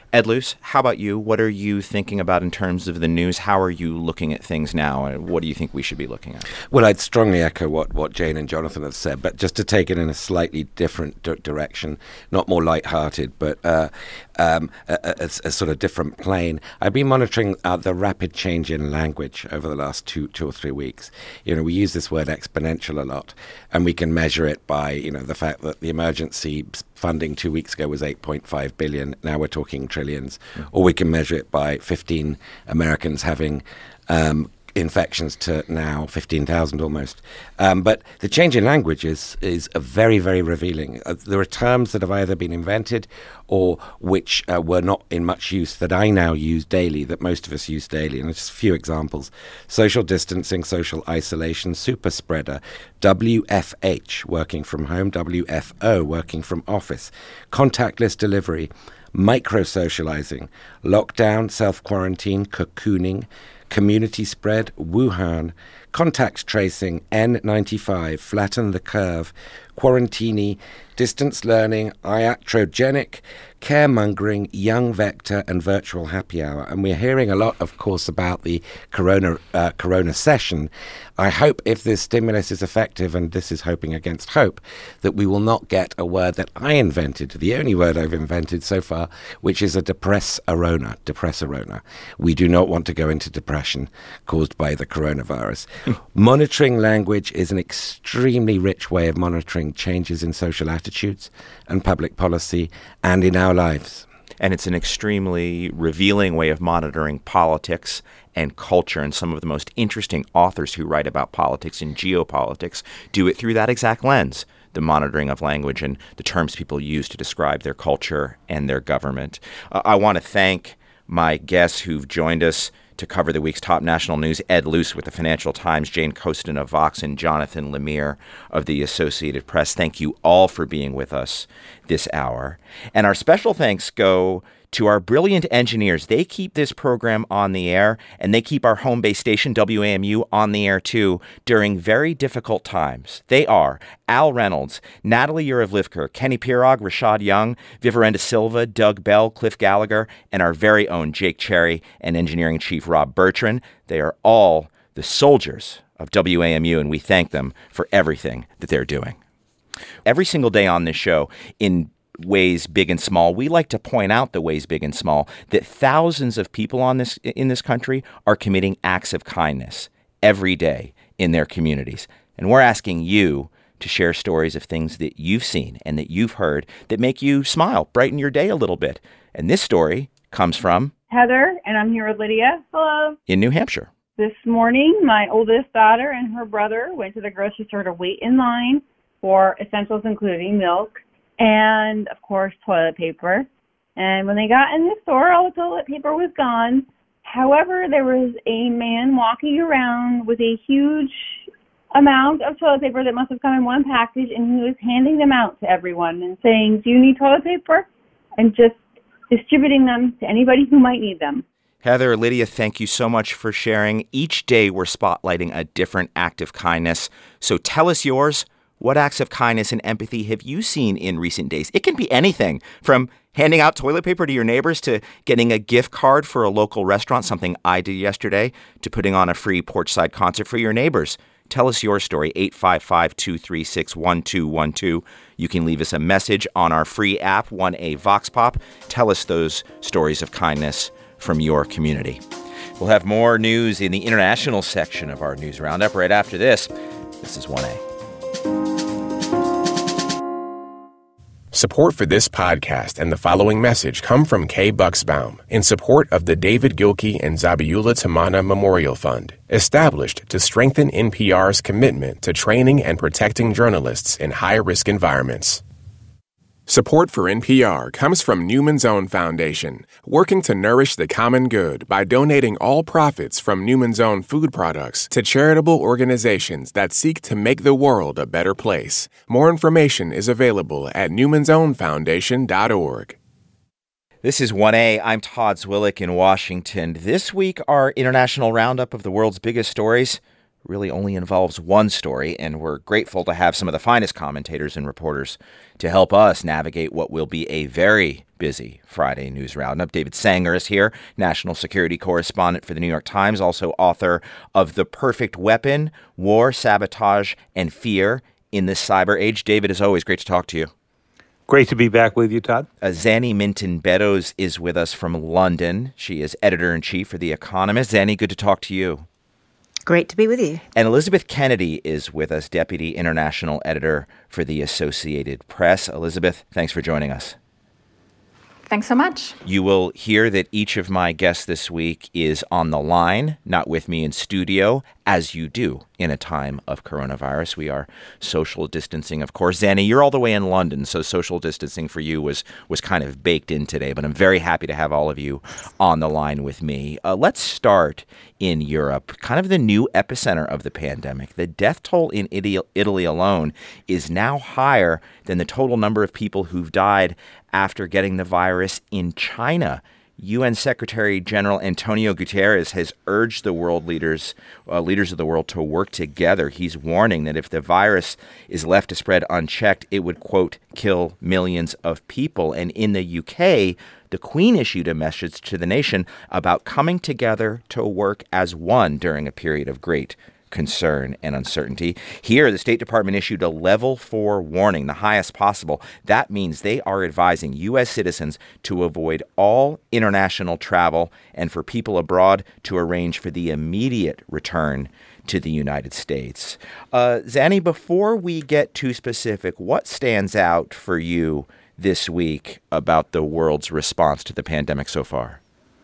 Ed Luce, how about you? What are you thinking about in terms of the news? How are you looking at things now? And what do you think we should be looking at? Well, I'd strongly echo what, what Jane and Jonathan have said, but just to take it in a slightly different d- direction, not more lighthearted, but uh, um, a, a, a sort of different plane. I've been monitoring uh, the rapid change in language over the last two, two or three weeks. You know, we use this word exponential a lot, and we can measure it by, you know, the fact that the emergency funding two weeks ago was eight point five billion. Now we're talking trillions. Mm. Or we can measure it by fifteen Americans having um, infections to now fifteen thousand almost. Um, but the change in language is, is a very, very revealing. Uh, there are terms that have either been invented or which uh, were not in much use that I now use daily, that most of us use daily. And just a few examples. Social distancing, social isolation, super spreader, W F H, working from home, W F O, working from office, contactless delivery, micro-socializing, lockdown, self-quarantine, cocooning, community spread, Wuhan, contact tracing, N ninety-five, flatten the curve, quarantini, distance learning, iatrogenic, caremongering, young vector, and virtual happy hour. And we're hearing a lot, of course, about the corona uh, corona session. I hope if this stimulus is effective, and this is hoping against hope, that we will not get a word that I invented, the only word I've invented so far, which is a depress-arona, depress-arona. We do not want to go into depression caused by the coronavirus. Monitoring language is an extremely rich way of monitoring changes in social attitudes and public policy and in our lives. And it's an extremely revealing way of monitoring politics and culture. And some of the most interesting authors who write about politics and geopolitics do it through that exact lens, the monitoring of language and the terms people use to describe their culture and their government. Uh, I want to thank my guests who've joined us to cover the week's top national news: Ed Luce with the Financial Times, Jane Coaston of Vox, and Jonathan Lemire of the Associated Press. Thank you all for being with us this hour. And our special thanks go to our brilliant engineers. They keep this program on the air, and they keep our home base station, W A M U, on the air, too, during very difficult times. They are Al Reynolds, Natalie Urivlivker, Kenny Pirog, Rashad Young, Viverenda Silva, Doug Bell, Cliff Gallagher, and our very own Jake Cherry and engineering chief Rob Bertrand. They are all the soldiers of W A M U, and we thank them for everything that they're doing. Every single day on this show, in ways big and small, we like to point out the ways big and small that thousands of people on this in this country are committing acts of kindness every day in their communities. And we're asking you to share stories of things that you've seen and that you've heard that make you smile, brighten your day a little bit. And this story comes from Heather, and I'm here with Lydia. Hello. In New Hampshire. This morning, my oldest daughter and her brother went to the grocery store to wait in line for essentials including milk and, of course, toilet paper. And when they got in the store, all the toilet paper was gone. However, there was a man walking around with a huge amount of toilet paper that must have come in one package, and he was handing them out to everyone and saying, "Do you need toilet paper?" and just distributing them to anybody who might need them. Heather, Lydia, thank you so much for sharing. Each day we're spotlighting a different act of kindness. So tell us yours. What acts of kindness and empathy have you seen in recent days? It can be anything from handing out toilet paper to your neighbors to getting a gift card for a local restaurant, something I did yesterday, to putting on a free porchside concert for your neighbors. Tell us your story, eight five five, two three six, one two one two. You can leave us a message on our free app, one A Vox Pop. Tell us those stories of kindness from your community. We'll have more news in the international section of our news roundup right after this. This is one A. Support for this podcast and the following message come from Kay Bucksbaum in support of the David Gilkey and Zabiula Tamana Memorial Fund, established to strengthen N P R's commitment to training and protecting journalists in high-risk environments. Support for N P R comes from Newman's Own Foundation, working to nourish the common good by donating all profits from Newman's Own food products to charitable organizations that seek to make the world a better place. More information is available at newmans own foundation dot org. This is one A. I'm Todd Zwillich in Washington. This week, our international roundup of the world's biggest stories really only involves one story, and we're grateful to have some of the finest commentators and reporters to help us navigate what will be a very busy Friday news roundup. David Sanger is here, national security correspondent for the New York Times, also author of The Perfect Weapon, War, Sabotage, and Fear in this Cyber Age. David, as always, great to talk to you. Great to be back with you, Todd. Uh, Zanny Minton-Beddoes is with us from London. She is editor-in-chief for The Economist. Zanny, good to talk to you. Great to be with you. And Elizabeth Kennedy is with us, deputy international editor for the Associated Press. Elizabeth, thanks for joining us. Thanks so much. You will hear that each of my guests this week is on the line, not with me in studio, as you do in a time of coronavirus. We are social distancing, of course. Zanny, you're all the way in London, so social distancing for you was was kind of baked in today, but I'm very happy to have all of you on the line with me. Uh, let's start in Europe, kind of the new epicenter of the pandemic. The death toll in Italy alone is now higher than the total number of people who've died after getting the virus in China. U N Secretary General Antonio Guterres has urged the world leaders, uh, leaders of the world to work together. He's warning that if the virus is left to spread unchecked, it would, quote, kill millions of people. And in the U K, the Queen issued a message to the nation about coming together to work as one during a period of great concern and uncertainty. Here, the State Department issued a level four warning, the highest possible. That means they are advising U S citizens to avoid all international travel and for people abroad to arrange for the immediate return to the United States. Uh, Zanny, before we get too specific, what stands out for you this week about the world's response to the pandemic so far?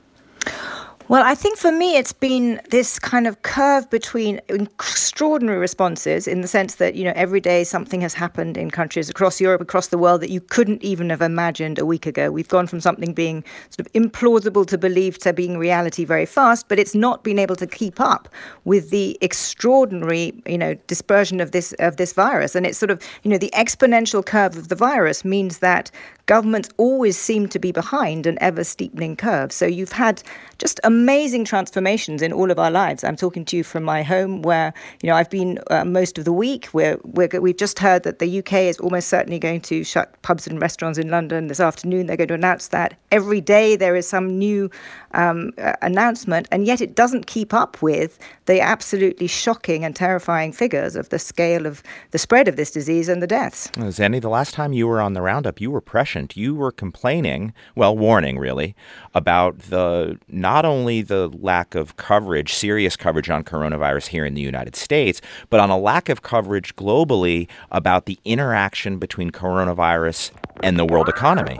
Well, I think for me, it's been this kind of curve between extraordinary responses in the sense that, you know, every day something has happened in countries across Europe, across the world that you couldn't even have imagined a week ago. We've gone from something being sort of implausible to believe to being reality very fast, but it's not been able to keep up with the extraordinary, you know, dispersion of this of this virus. And it's sort of, you know, the exponential curve of the virus means that governments always seem to be behind an ever steepening curve. So you've had just amazing transformations in all of our lives. I'm talking to you from my home where, you know, I've been uh, most of the week. We're, we're, we've just heard that the U K is almost certainly going to shut pubs and restaurants in London this afternoon. They're going to announce that. Every day there is some new um, uh, announcement, and yet it doesn't keep up with the absolutely shocking and terrifying figures of the scale of the spread of this disease and the deaths. Zanny, the last time you were on the roundup, you were prescient. You were complaining, well, warning really, about the not only the lack of coverage, serious coverage on coronavirus here in the United States, but on a lack of coverage globally about the interaction between coronavirus and the world economy.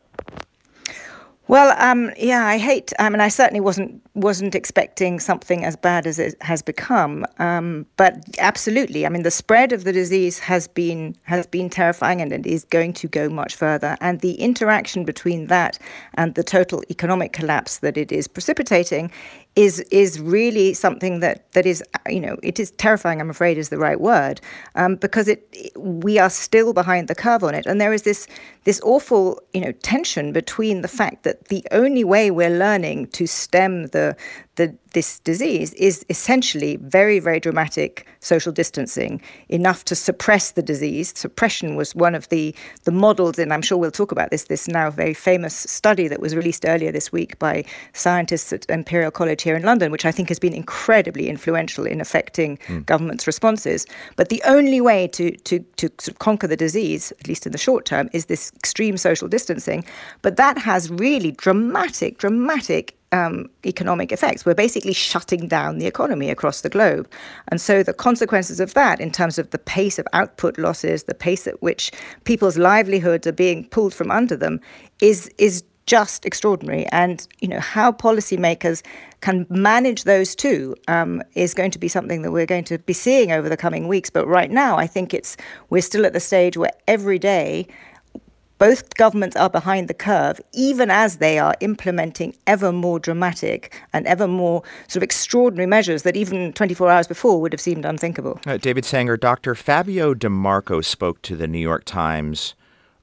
Well, um, yeah, I hate. I mean, I certainly wasn't wasn't expecting something as bad as it has become. Um, but absolutely, I mean, the spread of the disease has been has been terrifying, and it is going to go much further. And the interaction between that and the total economic collapse that it is precipitating is is really something that that is, you know, it is terrifying, I'm afraid, is the right word, um, because it we are still behind the curve on it, and there is this this awful, you know, tension between the fact that the only way we're learning to stem the the this disease is essentially very, very dramatic social distancing, enough to suppress the disease. Suppression was one of the, the models, and I'm sure we'll talk about this, this now very famous study that was released earlier this week by scientists at Imperial College here in London, which I think has been incredibly influential in affecting mm. governments' responses. But the only way to, to, to sort of conquer the disease, at least in the short term, is this extreme social distancing. But that has really dramatic, dramatic Um, economic effects. We're basically shutting down the economy across the globe. And so the consequences of that in terms of the pace of output losses, the pace at which people's livelihoods are being pulled from under them is is just extraordinary. And, you know, how policymakers can manage those two um, is going to be something that we're going to be seeing over the coming weeks. But right now, I think it's we're still at the stage where every day both governments are behind the curve, even as they are implementing ever more dramatic and ever more sort of extraordinary measures that even twenty-four hours before would have seemed unthinkable. Uh, David Sanger, Doctor Fabio DeMarco spoke to the New York Times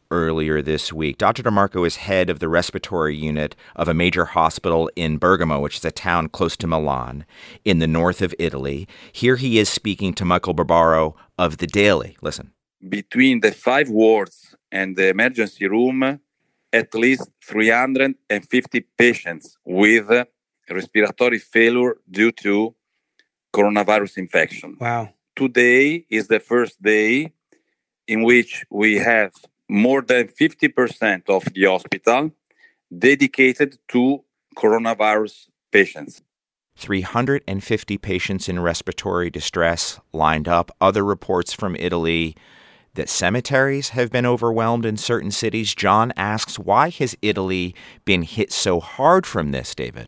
earlier this week. Doctor DeMarco is head of the respiratory unit of a major hospital in Bergamo, which is a town close to Milan in the north of Italy. Here he is speaking to Michael Barbaro of The Daily. Listen. Between the five wards and the emergency room, at least three hundred fifty patients with respiratory failure due to coronavirus infection. Wow. Today is the first day in which we have more than fifty percent of the hospital dedicated to coronavirus patients. three hundred fifty patients in respiratory distress lined up. Other reports from Italy that cemeteries have been overwhelmed in certain cities. John asks, why has Italy been hit so hard from this, David?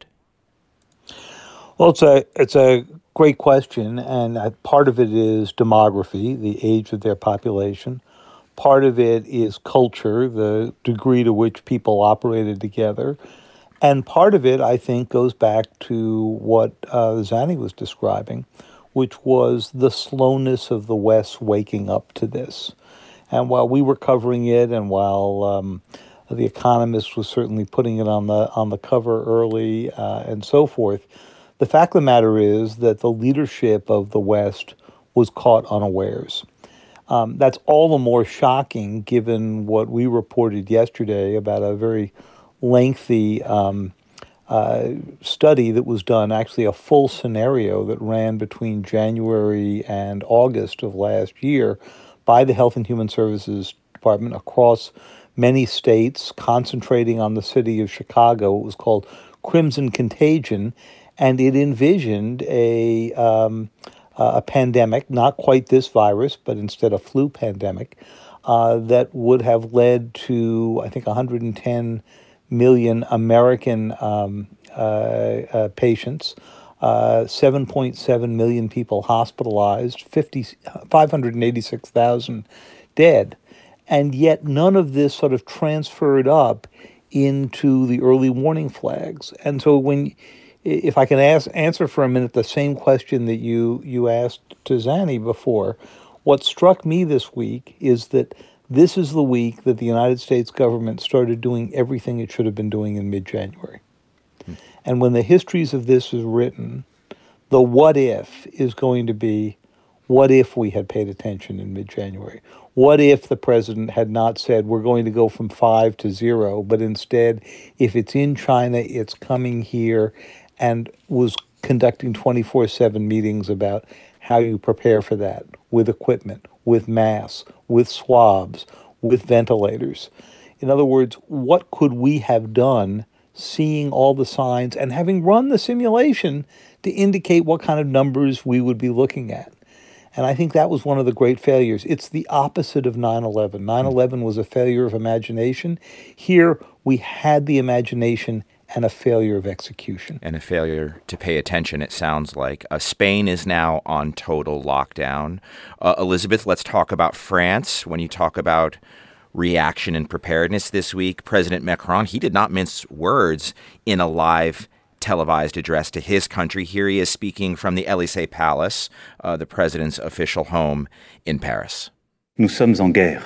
Well, it's a it's a great question, and part of it is demography, the age of their population. Part of it is culture, the degree to which people operated together. And part of it, I think, goes back to what uh, Zanny was describing, which was the slowness of the West waking up to this. And while we were covering it, and while um, The Economist was certainly putting it on the on the cover early uh, and so forth, the fact of the matter is that the leadership of the West was caught unawares. Um, that's all the more shocking given what we reported yesterday about a very lengthy um, uh, study that was done, actually a full scenario that ran between January and August of last year by the Health and Human Services Department across many states, concentrating on the city of Chicago. It was called Crimson Contagion, and it envisioned a um, a pandemic, not quite this virus, but instead a flu pandemic, uh, that would have led to, I think, one hundred ten million American um, uh, uh, patients, uh, seven point seven million people hospitalized, five hundred eighty-six thousand dead. And yet none of this sort of transferred up into the early warning flags. And so when If I can ask, answer for a minute the same question that you, you asked to Zanny before, what struck me this week is that this is the week that the United States government started doing everything it should have been doing in mid-January. Hmm. And when the histories of this is written, the what if is going to be, what if we had paid attention in mid-January? What if the president had not said we're going to go from five to zero, but instead, if it's in China, it's coming here, and was conducting twenty-four seven meetings about how you prepare for that with equipment, with masks, with swabs, with ventilators. In other words, what could we have done seeing all the signs and having run the simulation to indicate what kind of numbers we would be looking at? And I think that was one of the great failures. It's the opposite of nine eleven. nine eleven was a failure of imagination. Here, we had the imagination and a failure of execution. And a failure to pay attention, it sounds like. Uh, Spain is now on total lockdown. Uh, Elizabeth, let's talk about France. When you talk about reaction and preparedness this week, President Macron, he did not mince words in a live televised address to his country. Here he is speaking from the Élysée Palace, uh, the president's official home in Paris. Nous sommes en guerre.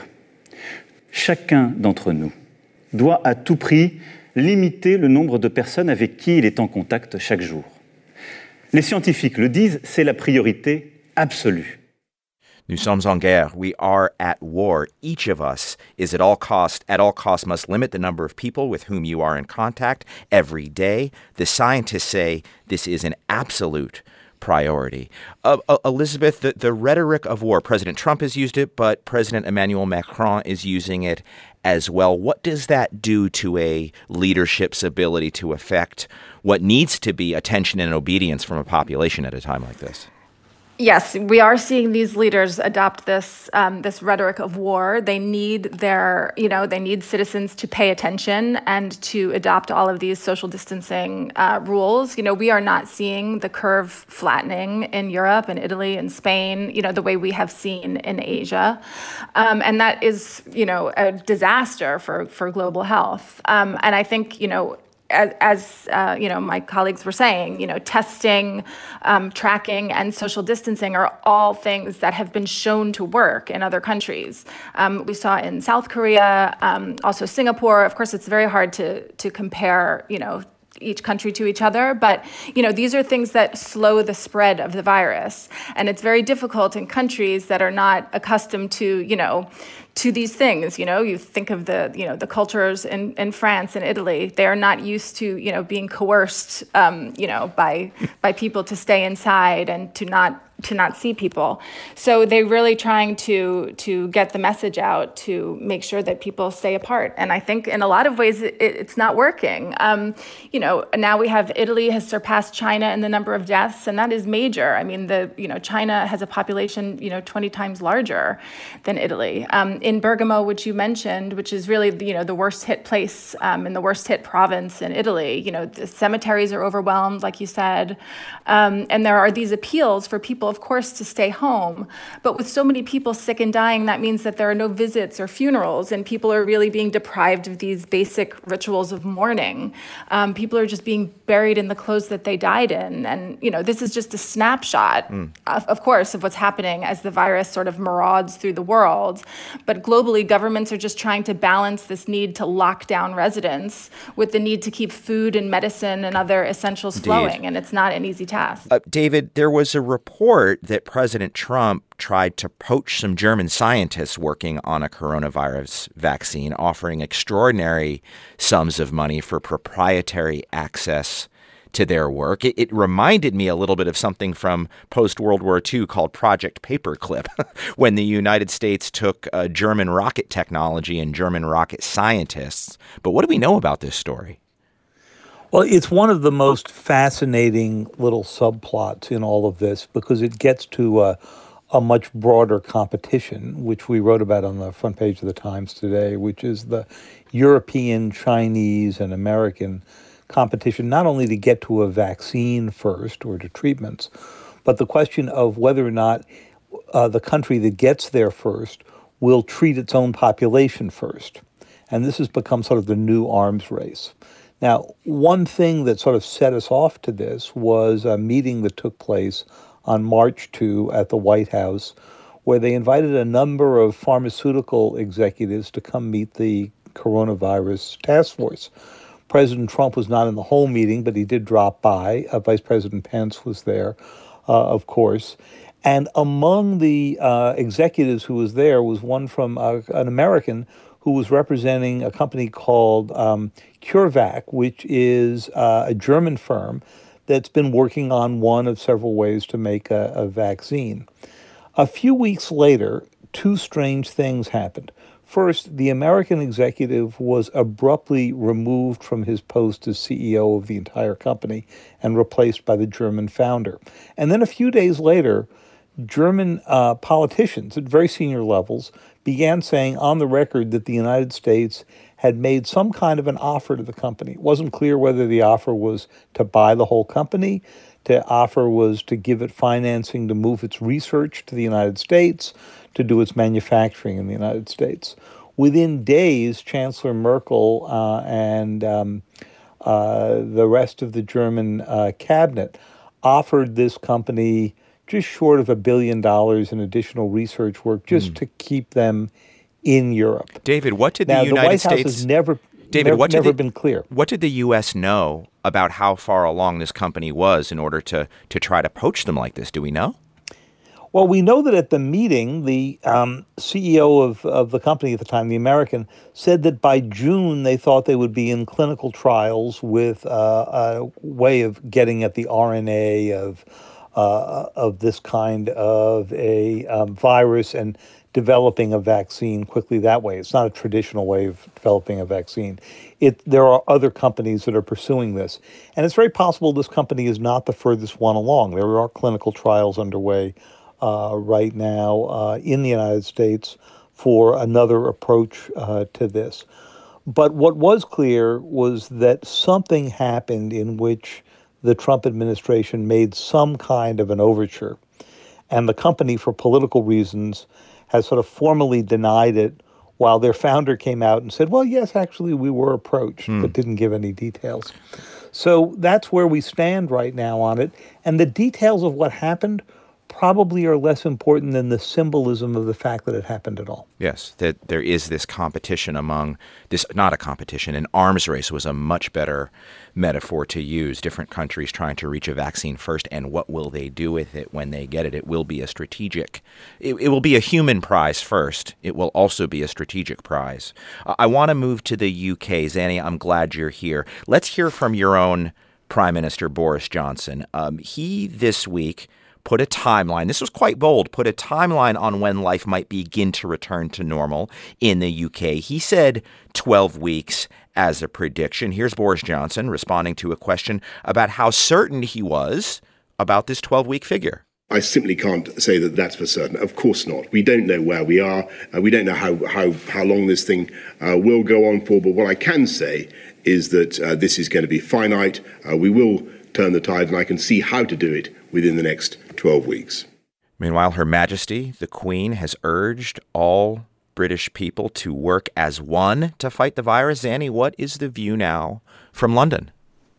Chacun d'entre nous doit à tout prix limiter le nombre de personnes avec qui il est en contact chaque jour. Les scientifiques le disent, c'est la priorité absolue. Nous sommes en guerre. We are at war. Each of us is at all cost, at all costs must limit the number of people with whom you are in contact every day. The scientists say this is an absolute priority. Uh, uh, Elizabeth, the, the rhetoric of war, President Trump has used it, but President Emmanuel Macron is using it as well. What does that do to a leadership's ability to affect what needs to be attention and obedience from a population at a time like this? Yes, we are seeing these leaders adopt this um, this rhetoric of war. They need their, you know, they need citizens to pay attention and to adopt all of these social distancing uh, rules. You know, we are not seeing the curve flattening in Europe and Italy and Spain, you know, the way we have seen in Asia. Um, and that is, you know, a disaster for, for global health. Um, and I think, you know, as, as uh, you know, my colleagues were saying, you know, testing, um, tracking, and social distancing are all things that have been shown to work in other countries. Um, we saw in South Korea, um, also Singapore. Of course, it's very hard to to compare, you know, each country to each other, but you know, these are things that slow the spread of the virus, and it's very difficult in countries that are not accustomed to, you know, to these things. You know, you think of the, you know, the cultures in, in France and Italy. They are not used to, you know, being coerced, um, you know, by by people to stay inside and to not to not see people. So they're really trying to to get the message out to make sure that people stay apart. And I think in a lot of ways it, it's not working. Um, you know, now we have Italy has surpassed China in the number of deaths, and that is major. I mean, the you know China has a population you know twenty times larger than Italy. Um, in Bergamo, which you mentioned, which is really the, you know the worst hit place um, in the worst hit province in Italy, you know the cemeteries are overwhelmed, like you said, um, and there are these appeals for people, of course, to stay home. But with so many people sick and dying, that means that there are no visits or funerals, and people are really being deprived of these basic rituals of mourning. Um, people are just being buried in the clothes that they died in. And, you know, this is just a snapshot, mm. of, of course, of what's happening as the virus sort of marauds through the world. But globally, governments are just trying to balance this need to lock down residents with the need to keep food and medicine and other essentials Indeed. flowing. And it's not an easy task. Uh, David, there was a report that President Trump tried to poach some German scientists working on a coronavirus vaccine, offering extraordinary sums of money for proprietary access to their work. It, it reminded me a little bit of something from post-World War Two called Project Paperclip, when the United States took uh, German rocket technology and German rocket scientists. But what do we know about this story? Well, it's one of the most fascinating little subplots in all of this because it gets to a, a much broader competition, which we wrote about on the front page of the Times today, which is the European, Chinese, and American competition, not only to get to a vaccine first or to treatments, but the question of whether or not uh, the country that gets there first will treat its own population first. And this has become sort of the new arms race. Now, one thing that sort of set us off to this was a meeting that took place on March second at the White House, where they invited a number of pharmaceutical executives to come meet the coronavirus task force. President Trump was not in the whole meeting, but he did drop by. Uh, Vice President Pence was there, uh, of course. And among the uh, executives who was there was one from uh, an American who was representing a company called um, CureVac, which is uh, a German firm that's been working on one of several ways to make a, a vaccine. A few weeks later, two strange things happened. First, the American executive was abruptly removed from his post as C E O of the entire company and replaced by the German founder. And then a few days later, German uh, politicians at very senior levels began saying on the record that the United States had made some kind of an offer to the company. It wasn't clear whether the offer was to buy the whole company, the offer was to give it financing to move its research to the United States, to do its manufacturing in the United States. Within days, Chancellor Merkel uh, and um, uh, the rest of the German uh, cabinet offered this company just short of a billion dollars in additional research work just mm. to keep them in Europe. David, what did now, the United the White States... House has never, David, never, what did never the, been clear. What did the U S know about how far along this company was in order to, to try to poach them like this? Do we know? Well, we know that at the meeting, the um, C E O of, of the company at the time, the American, said that by June they thought they would be in clinical trials with uh, a way of getting at the R N A of uh, of this kind of a um, virus and developing a vaccine quickly that way. It's not a traditional way of developing a vaccine. It, there are other companies that are pursuing this. And it's very possible this company is not the furthest one along. There are clinical trials underway uh, right now uh, in the United States for another approach uh, to this. But what was clear was that something happened in which the Trump administration made some kind of an overture. And the company, for political reasons, has sort of formally denied it while their founder came out and said, well, yes, actually, we were approached, Hmm. but didn't give any details. So that's where we stand right now on it. And the details of what happened probably are less important than the symbolism of the fact that it happened at all. Yes, that there is this competition among this, not a competition, an arms race was a much better metaphor to use. Different countries trying to reach a vaccine first, and what will they do with it when they get it? It will be a strategic, it, it will be a human prize first. It will also be a strategic prize. Uh, I want to move to the U K. Zanny, I'm glad you're here. Let's hear from your own Prime Minister Boris Johnson. Um, he this week put a timeline, this was quite bold, put a timeline on when life might begin to return to normal in the U K. He said twelve weeks as a prediction. Here's Boris Johnson responding to a question about how certain he was about this twelve-week figure. I simply can't say that that's for certain. Of course not. We don't know where we are. Uh, we don't know how, how, how long this thing uh, will go on for. But what I can say is that uh, this is going to be finite. Uh, we will turn the tide, and I can see how to do it within the next twelve weeks. Meanwhile, Her Majesty, the Queen, has urged all British people to work as one to fight the virus. Zanny, what is the view now from London?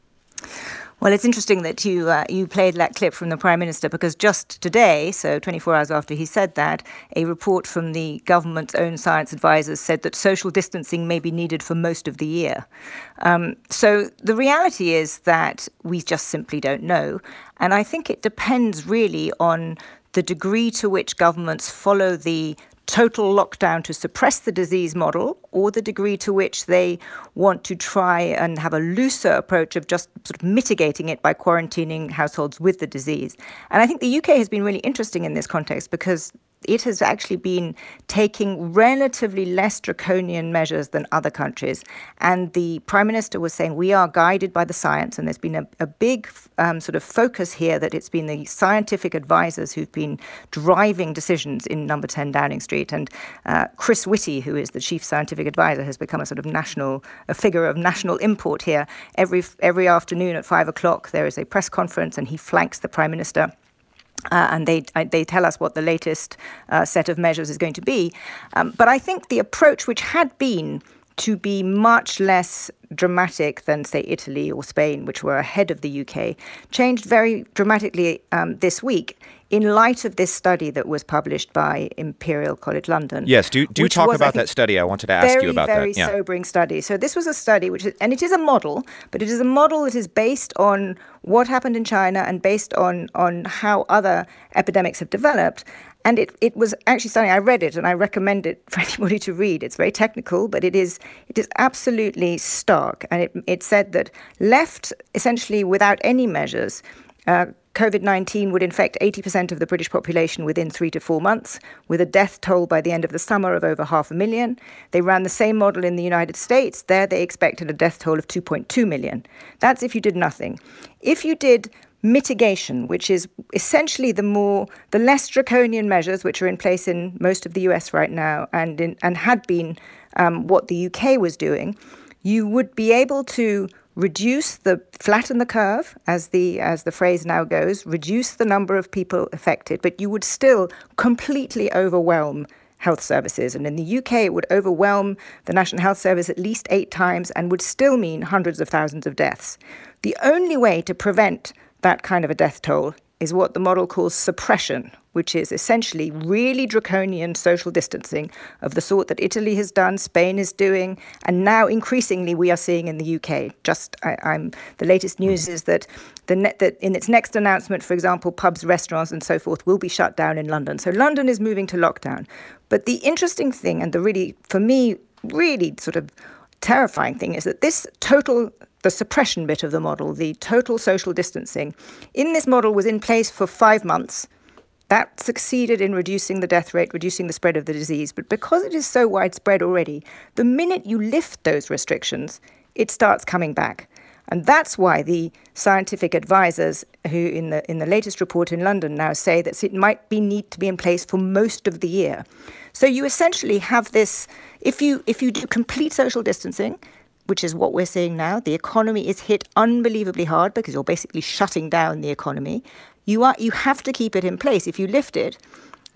Well, it's interesting that you uh, you played that clip from the Prime Minister, because just today, so twenty-four hours after he said that, a report from the government's own science advisors said that social distancing may be needed for most of the year. Um, so the reality is that we just simply don't know. And I think it depends really on the degree to which governments follow the total lockdown to suppress the disease model, or the degree to which they want to try and have a looser approach of just sort of mitigating it by quarantining households with the disease. And I think the U K has been really interesting in this context, because it has actually been taking relatively less draconian measures than other countries. And the Prime Minister was saying we are guided by the science, and there's been a, a big um, sort of focus here that it's been the scientific advisors who've been driving decisions in Number ten Downing Street. And uh, Chris Whitty, who is the chief scientific advisor, has become a sort of national, a figure of national import here. Every, every afternoon at five o'clock, there is a press conference, and he flanks the Prime Minister. Uh, and they they tell us what the latest uh, set of measures is going to be. Um, but I think the approach, which had been to be much less dramatic than, say, Italy or Spain, which were ahead of the U K, changed very dramatically um, this week in light of this study that was published by Imperial College London. Yes, do do talk was, about that study. I wanted to ask very, you about very that. Yeah. Very sobering study. So this was a study, which is, and it is a model, but it is a model that is based on what happened in China and based on, on how other epidemics have developed. And it, it was actually something, I read it and I recommend it for anybody to read. It's very technical, but it is it is absolutely stark. And it, it said that left essentially without any measures, uh, COVID nineteen would infect eighty percent of the British population within three to four months, with a death toll by the end of the summer of over half a million. They ran the same model in the United States. There they expected a death toll of two point two million. That's if you did nothing. If you did mitigation, which is essentially the more, the less draconian measures which are in place in most of the U S right now and in, and had been um, what the U K was doing, you would be able to reduce the, flatten the curve, as the as the phrase now goes, reduce the number of people affected, but you would still completely overwhelm health services. And in the U K, it would overwhelm the National Health Service at least eight times and would still mean hundreds of thousands of deaths. The only way to prevent that kind of a death toll is what the model calls suppression, which is essentially really draconian social distancing of the sort that Italy has done, Spain is doing, and now increasingly we are seeing in the U K. Just, I, I'm the latest news is that the ne- that in its next announcement, for example, pubs, restaurants, and so forth will be shut down in London. So London is moving to lockdown. But the interesting thing, and the really, for me, really sort of terrifying thing, is that this total, the suppression bit of the model, the total social distancing, in this model was in place for five months. That succeeded in reducing the death rate, reducing the spread of the disease. But because it is so widespread already, the minute you lift those restrictions, it starts coming back. And that's why the scientific advisors who in the in the latest report in London now say that it might be need to be in place for most of the year. So you essentially have this, if you if you do complete social distancing, which is what we're seeing now, the economy is hit unbelievably hard because you're basically shutting down the economy. You are you have to keep it in place. If you lift it,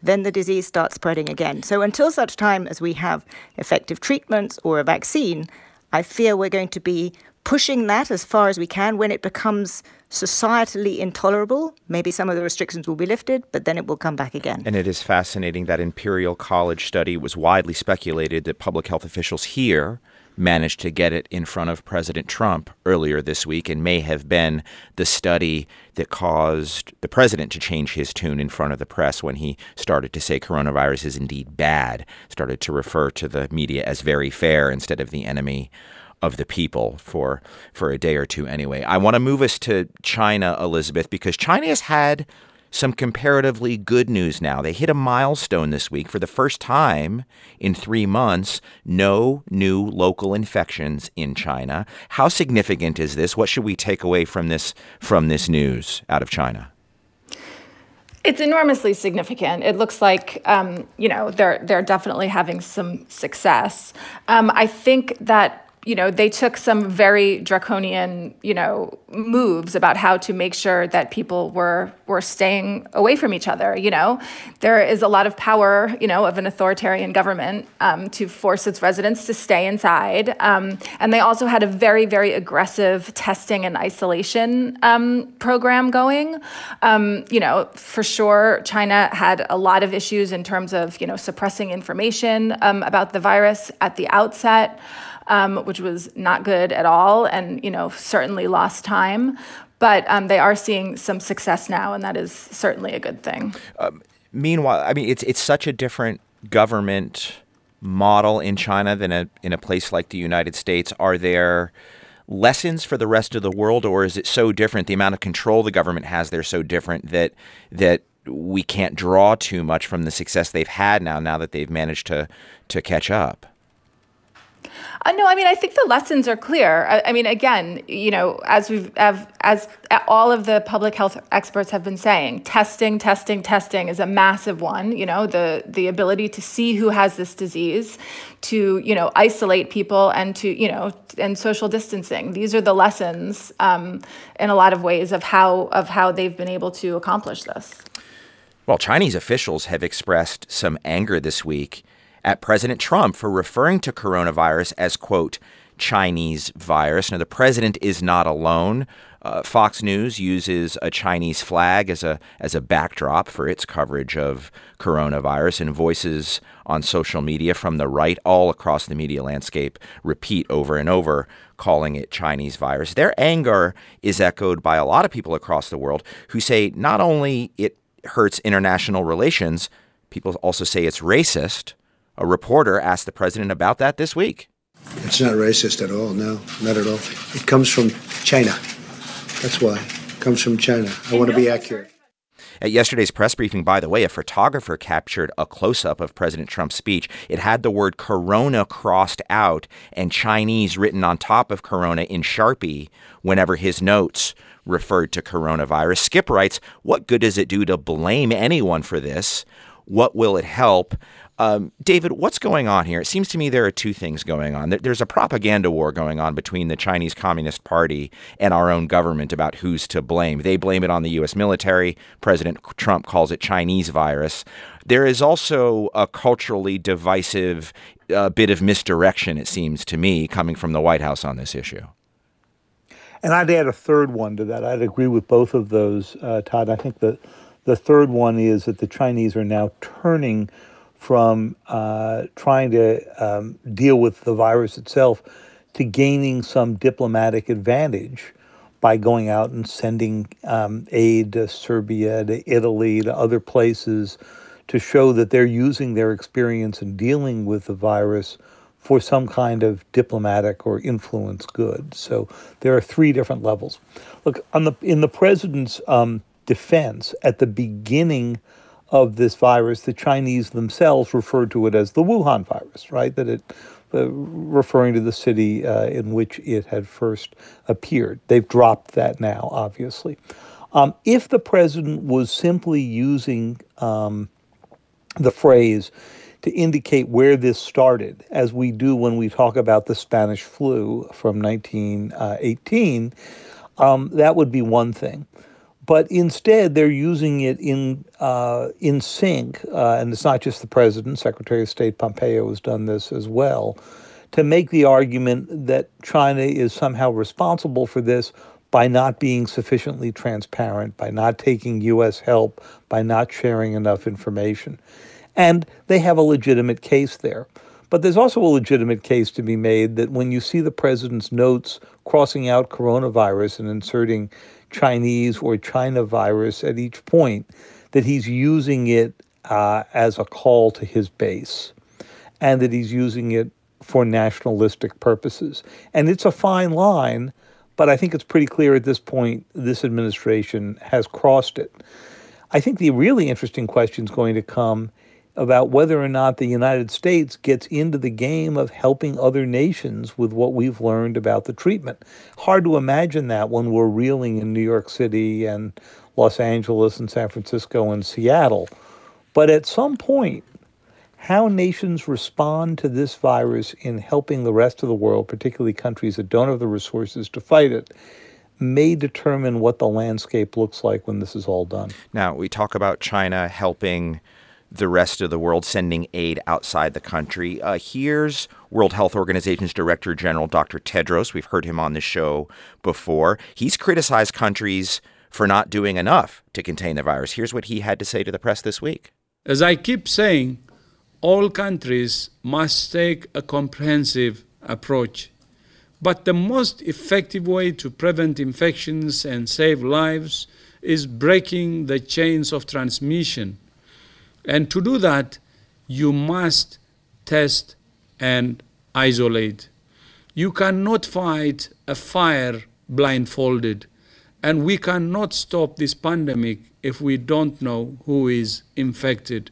then the disease starts spreading again. So until such time as we have effective treatments or a vaccine, I fear we're going to be pushing that as far as we can. When it becomes societally intolerable, maybe some of the restrictions will be lifted, but then it will come back again. And it is fascinating that Imperial College study was widely speculated that public health officials here managed to get it in front of President Trump earlier this week, and may have been the study that caused the president to change his tune in front of the press when he started to say coronavirus is indeed bad, started to refer to the media as very fair instead of the enemy of the people for for a day or two anyway. I want to move us to China, Elizabeth, because China has had some comparatively good news now. They hit a milestone this week. For the first time in three months, no new local infections in China. How significant is this? What should we take away from this from this news out of China? It's enormously significant. It looks like, um, you know, they're they're definitely having some success. Um, I think that you know, they took some very draconian, you know, moves about how to make sure that people were were staying away from each other. You know, there is a lot of power, you know, of an authoritarian government um, to force its residents to stay inside. Um, and they also had a very, very aggressive testing and isolation um, program going. Um, you know, for sure, China had a lot of issues in terms of, you know, suppressing information um, about the virus at the outset. Um, which was not good at all, and you know certainly lost time. But um, they are seeing some success now, and that is certainly a good thing. Um, meanwhile, I mean, it's it's such a different government model in China than a, in a place like the United States. Are there lessons for the rest of the world, or is it so different? The amount of control the government has there so different that that we can't draw too much from the success they've had now. Now that they've managed to to catch up. Uh, no, I mean, I think the lessons are clear. I, I mean, again, you know, as we've, as, as all of the public health experts have been saying, testing, testing, testing is a massive one. You know, the the ability to see who has this disease, to, you know, isolate people and to, you know, and social distancing. These are the lessons um, in a lot of ways of how of how they've been able to accomplish this. Well, Chinese officials have expressed some anger this week at President Trump for referring to coronavirus as, quote, Chinese virus. Now, the president is not alone. Uh, Fox News uses a Chinese flag as a as a backdrop for its coverage of coronavirus, and voices on social media from the right all across the media landscape repeat over and over calling it Chinese virus. Their anger is echoed by a lot of people across the world who say not only it hurts international relations, people also say it's racist. A reporter asked the president about that this week. It's not racist at all. No, not at all. It comes from China. That's why. It comes from China. I want to be accurate. At yesterday's press briefing, by the way, a photographer captured a close-up of President Trump's speech. It had the word Corona crossed out and Chinese written on top of Corona in Sharpie whenever his notes referred to coronavirus. Skip writes, what good does it do to blame anyone for this? What will it help? Um, David, what's going on here? It seems to me there are two things going on. There's a propaganda war going on between the Chinese Communist Party and our own government about who's to blame. They blame it on the U S military. President Trump calls it Chinese virus. There is also a culturally divisive uh, bit of misdirection, it seems to me, coming from the White House on this issue. And I'd add a third one to that. I'd agree with both of those, uh, Todd. I think that the third one is that the Chinese are now turning from uh, trying to um, deal with the virus itself to gaining some diplomatic advantage by going out and sending um, aid to Serbia, to Italy, to other places to show that they're using their experience in dealing with the virus for some kind of diplomatic or influence good. So there are three different levels. Look, on the in the president's um, defense, at the beginning of this virus, the Chinese themselves referred to it as the Wuhan virus, right? That it, uh, referring to the city uh, in which it had first appeared. They've dropped that now, obviously. Um, if the president was simply using um, the phrase to indicate where this started, as we do when we talk about the Spanish flu from nineteen eighteen, um, that would be one thing. But instead, they're using it in uh, in sync, uh, and it's not just the president. Secretary of State Pompeo has done this as well, to make the argument that China is somehow responsible for this by not being sufficiently transparent, by not taking U S help, by not sharing enough information. And they have a legitimate case there. But there's also a legitimate case to be made that when you see the president's notes crossing out coronavirus and inserting Chinese or China virus at each point, that he's using it uh, as a call to his base, and that he's using it for nationalistic purposes. And it's a fine line, but I think it's pretty clear at this point this administration has crossed it. I think the really interesting question is going to come about whether or not the United States gets into the game of helping other nations with what we've learned about the treatment. Hard to imagine that when we're reeling in New York City and Los Angeles and San Francisco and Seattle. But at some point, how nations respond to this virus in helping the rest of the world, particularly countries that don't have the resources to fight it, may determine what the landscape looks like when this is all done. Now, we talk about China helping the rest of the world, sending aid outside the country. Uh, here's World Health Organization's Director General, Doctor Tedros. We've heard him on the show before. He's criticized countries for not doing enough to contain the virus. Here's what he had to say to the press this week. As I keep saying, all countries must take a comprehensive approach. But the most effective way to prevent infections and save lives is breaking the chains of transmission. And to do that, you must test and isolate. You cannot fight a fire blindfolded, and we cannot stop this pandemic if we don't know who is infected.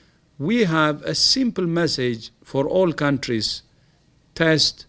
We have a simple message for all countries: test,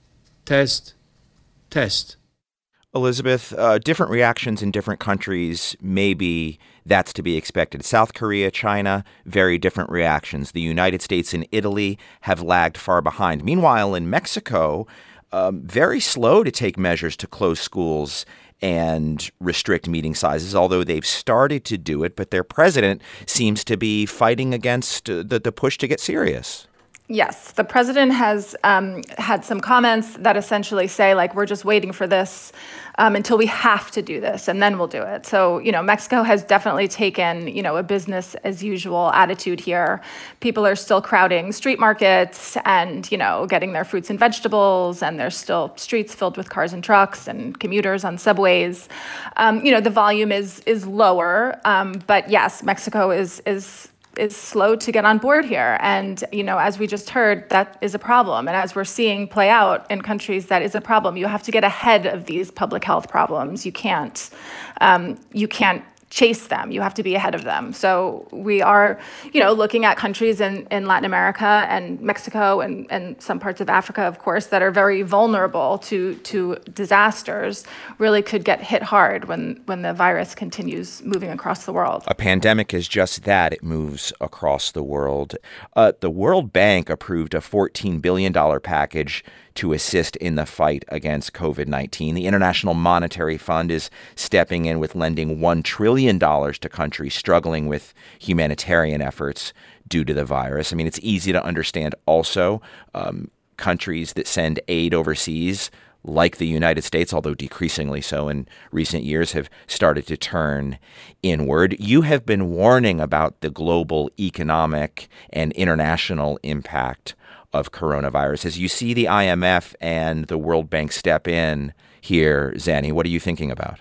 test, test. Elizabeth, uh, different reactions in different countries, maybe that's to be expected. South Korea, China, very different reactions. The United States and Italy have lagged far behind. Meanwhile, in Mexico, um, very slow to take measures to close schools and restrict meeting sizes, although they've started to do it. But their president seems to be fighting against uh, the, the push to get serious. Yes, the president has um, had some comments that essentially say, like, we're just waiting for this um, until we have to do this, and then we'll do it. So, you know, Mexico has definitely taken, you know, a business as usual attitude here. People are still crowding street markets and, you know, getting their fruits and vegetables, and there's still streets filled with cars and trucks and commuters on subways. Um, you know, the volume is is lower, um, but yes, Mexico is is. is slow to get on board here. And, you know, as we just heard, that is a problem. And as we're seeing play out in countries, that is a problem. You have to get ahead of these public health problems. You can't, um, you can't chase them. You have to be ahead of them. So we are, you know, looking at countries in, in Latin America and Mexico and, and some parts of Africa, of course, that are very vulnerable to, to disasters, really could get hit hard when, when the virus continues moving across the world. A pandemic is just that. It moves across the world. Uh, the World Bank approved a fourteen billion dollars package to assist in the fight against COVID nineteen. The International Monetary Fund is stepping in with lending one trillion dollars to countries struggling with humanitarian efforts due to the virus. I mean, it's easy to understand also um, countries that send aid overseas, like the United States, although decreasingly so in recent years, have started to turn inward. You have been warning about the global economic and international impact of coronavirus. As you see the I M F and the World Bank step in here, Zanny, what are you thinking about?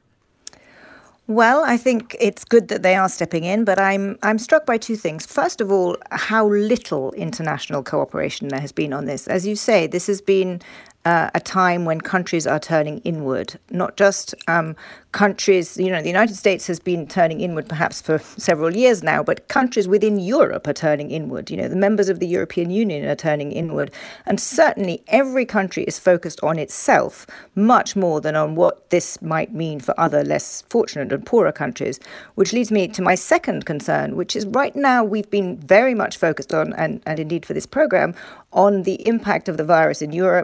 Well, I think it's good that they are stepping in, but I'm I'm struck by two things. First of all, how little international cooperation there has been on this. As you say, this has been uh, a time when countries are turning inward, not just um, countries, you know, the United States has been turning inward perhaps for several years now, but countries within Europe are turning inward. You know, the members of the European Union are turning inward. And certainly every country is focused on itself much more than on what this might mean for other less fortunate and poorer countries, which leads me to my second concern, which is right now we've been very much focused on, and, and indeed for this program, on the impact of the virus in Europe, on the United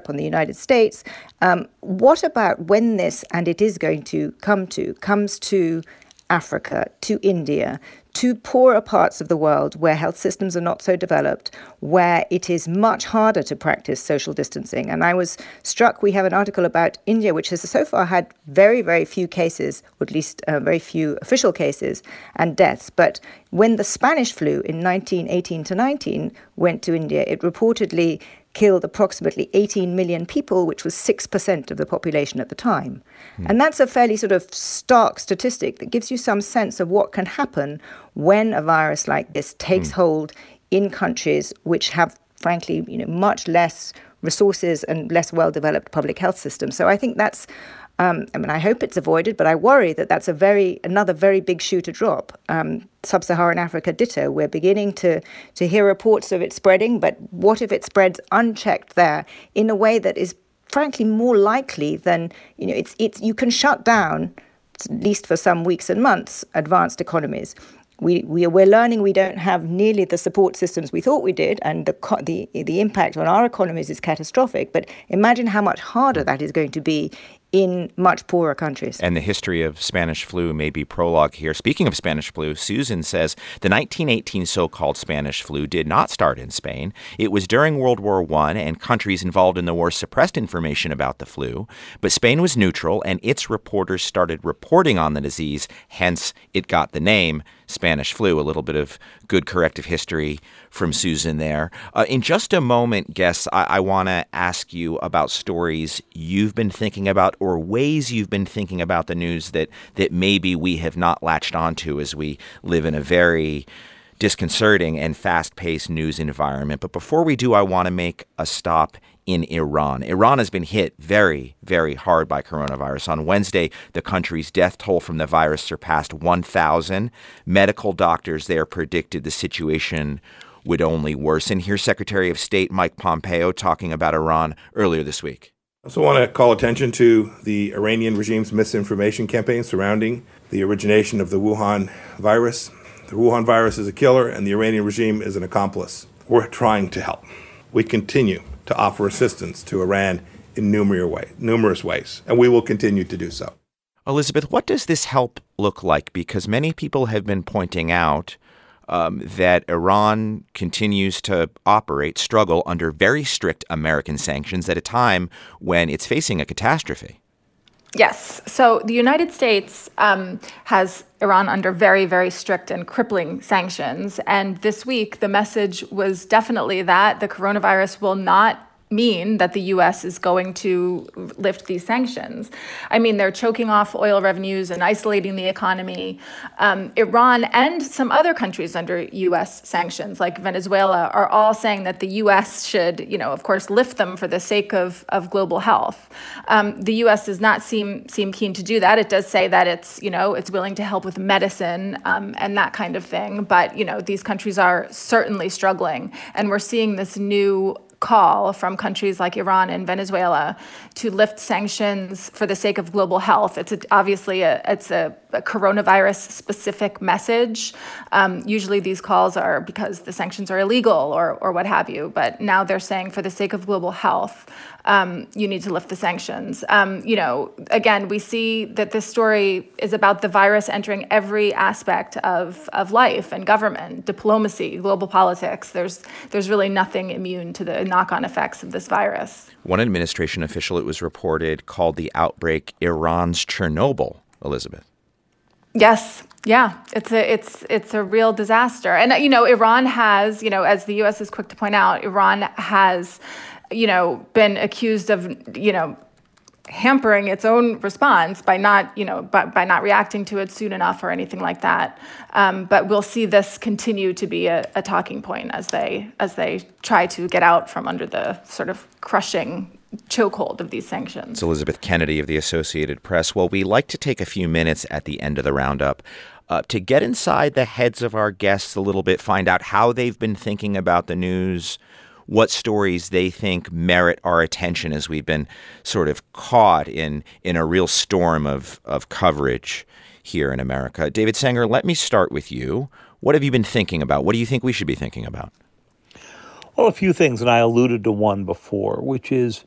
United States. Um, what about when this, and it is going to come to, comes to Africa, to India, to poorer parts of the world where health systems are not so developed, where it is much harder to practice social distancing. And I was struck, we have an article about India, which has so far had very, very few cases, or at least uh, very few official cases and deaths. But when the Spanish flu in nineteen eighteen to nineteen went to India, it reportedly killed approximately eighteen million people, which was six percent of the population at the time. Mm. And that's a fairly sort of stark statistic that gives you some sense of what can happen when a virus like this takes mm. hold in countries which have, frankly, you know, much less resources and less well-developed public health systems. So I think that's, um, I mean, I hope it's avoided, but I worry that that's a very another very big shoe to drop. Um, Sub-Saharan Africa, ditto. We're beginning to, to hear reports of it spreading, but what if it spreads unchecked there in a way that is, frankly, more likely than, you know, it's it's you can shut down, at least for some weeks and months, advanced economies. We, we, we're learning we don't have nearly the support systems we thought we did, and the, the, the impact on our economies is catastrophic. But imagine how much harder that is going to be in much poorer countries. And the history of Spanish flu may be prologue here. Speaking of Spanish flu, Susan says the nineteen eighteen so-called Spanish flu did not start in Spain. It was during World War One, and countries involved in the war suppressed information about the flu. But Spain was neutral, and its reporters started reporting on the disease. Hence, it got the name Spanish flu. A little bit of good corrective history from Susan there. Uh, in just a moment, guests, I, I want to ask you about stories you've been thinking about or ways you've been thinking about the news that that maybe we have not latched onto as we live in a very disconcerting and fast-paced news environment. But before we do, I want to make a stop in Iran. Iran has been hit very, very hard by coronavirus. On Wednesday, the country's death toll from the virus surpassed one thousand. Medical doctors there predicted the situation would only worsen. Here's Secretary of State Mike Pompeo talking about Iran earlier this week. I also want to call attention to the Iranian regime's misinformation campaign surrounding the origination of the Wuhan virus. The Wuhan virus is a killer, and the Iranian regime is an accomplice. We're trying to help. We continue to offer assistance to Iran in numerous ways, numerous ways, and we will continue to do so. Elizabeth, what does this help look like? Because many people have been pointing out um, that Iran continues to operate, struggle under very strict American sanctions at a time when it's facing a catastrophe. Yes. So the United States um, has Iran under very, very strict and crippling sanctions. And this week, the message was definitely that the coronavirus will not mean that the U S is going to lift these sanctions. I mean, they're choking off oil revenues and isolating the economy. Um, Iran and some other countries under U S sanctions, like Venezuela, are all saying that the U S should, you know, of course, lift them for the sake of, of global health. Um, the U S does not seem seem keen to do that. It does say that it's, you know, it's willing to help with medicine um, and that kind of thing. But, you know, these countries are certainly struggling. And we're seeing this new call from countries like Iran and Venezuela to lift sanctions for the sake of global health. It's a, obviously a, it's a, a coronavirus-specific message. Um, usually these calls are because the sanctions are illegal or, or what have you, but now they're saying for the sake of global health, um, you need to lift the sanctions. Um, you know, again, we see that this story is about the virus entering every aspect of, of life and government, diplomacy, global politics. There's, there's really nothing immune to the knock-on effects of this virus. One administration official, it was reported, called the outbreak Iran's Chernobyl, Elizabeth. Yes. Yeah, it's a it's it's a real disaster. And, you know, Iran has, you know, as the U S is quick to point out, Iran has, you know, been accused of, you know, hampering its own response by not, you know, by, by not reacting to it soon enough or anything like that. Um, but we'll see this continue to be a, a talking point as they as they try to get out from under the sort of crushing chokehold of these sanctions. It's Elizabeth Kennedy of the Associated Press. Well, we like to take a few minutes at the end of the roundup uh, to get inside the heads of our guests a little bit, find out how they've been thinking about the news, what stories they think merit our attention as we've been sort of caught in in a real storm of, of coverage here in America. David Sanger, let me start with you. What have you been thinking about? What do you think we should be thinking about? Well, a few things, and I alluded to one before, which is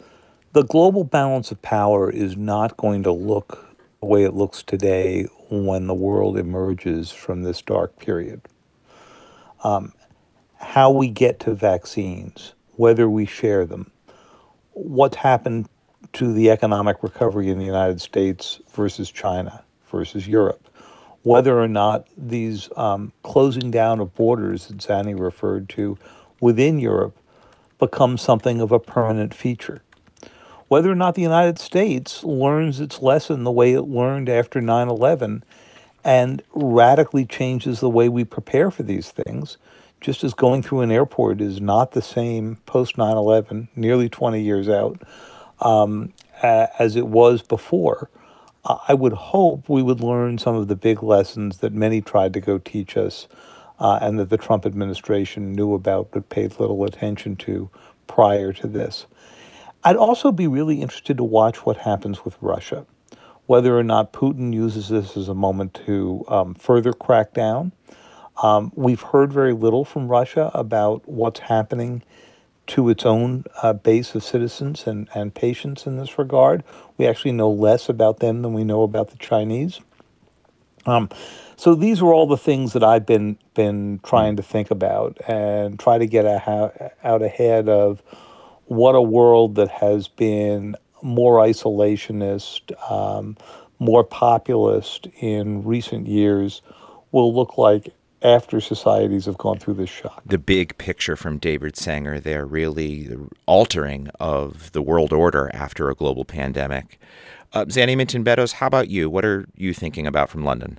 the global balance of power is not going to look the way it looks today when the world emerges from this dark period. Um, how we get to vaccines, whether we share them, what's happened to the economic recovery in the United States versus China versus Europe, whether or not these um, closing down of borders that Zanny referred to within Europe becomes something of a permanent feature. Whether or not the United States learns its lesson the way it learned after nine eleven and radically changes the way we prepare for these things, just as going through an airport is not the same post nine eleven, nearly twenty years out, um, as it was before. I would hope we would learn some of the big lessons that many tried to go teach us uh, and that the Trump administration knew about but paid little attention to prior to this. I'd also be really interested to watch what happens with Russia, whether or not Putin uses this as a moment to um, further crack down. Um, we've heard very little from Russia about what's happening to its own uh, base of citizens and, and patients in this regard. We actually know less about them than we know about the Chinese. Um, so these are all the things that I've been been trying to think about and try to get a, out ahead of what a world that has been more isolationist, um, more populist in recent years will look like after societies have gone through this shock. The big picture from David Sanger there, really the altering of the world order after a global pandemic. Uh, Zanny Minton-Beddoes, how about you? What are you thinking about from London?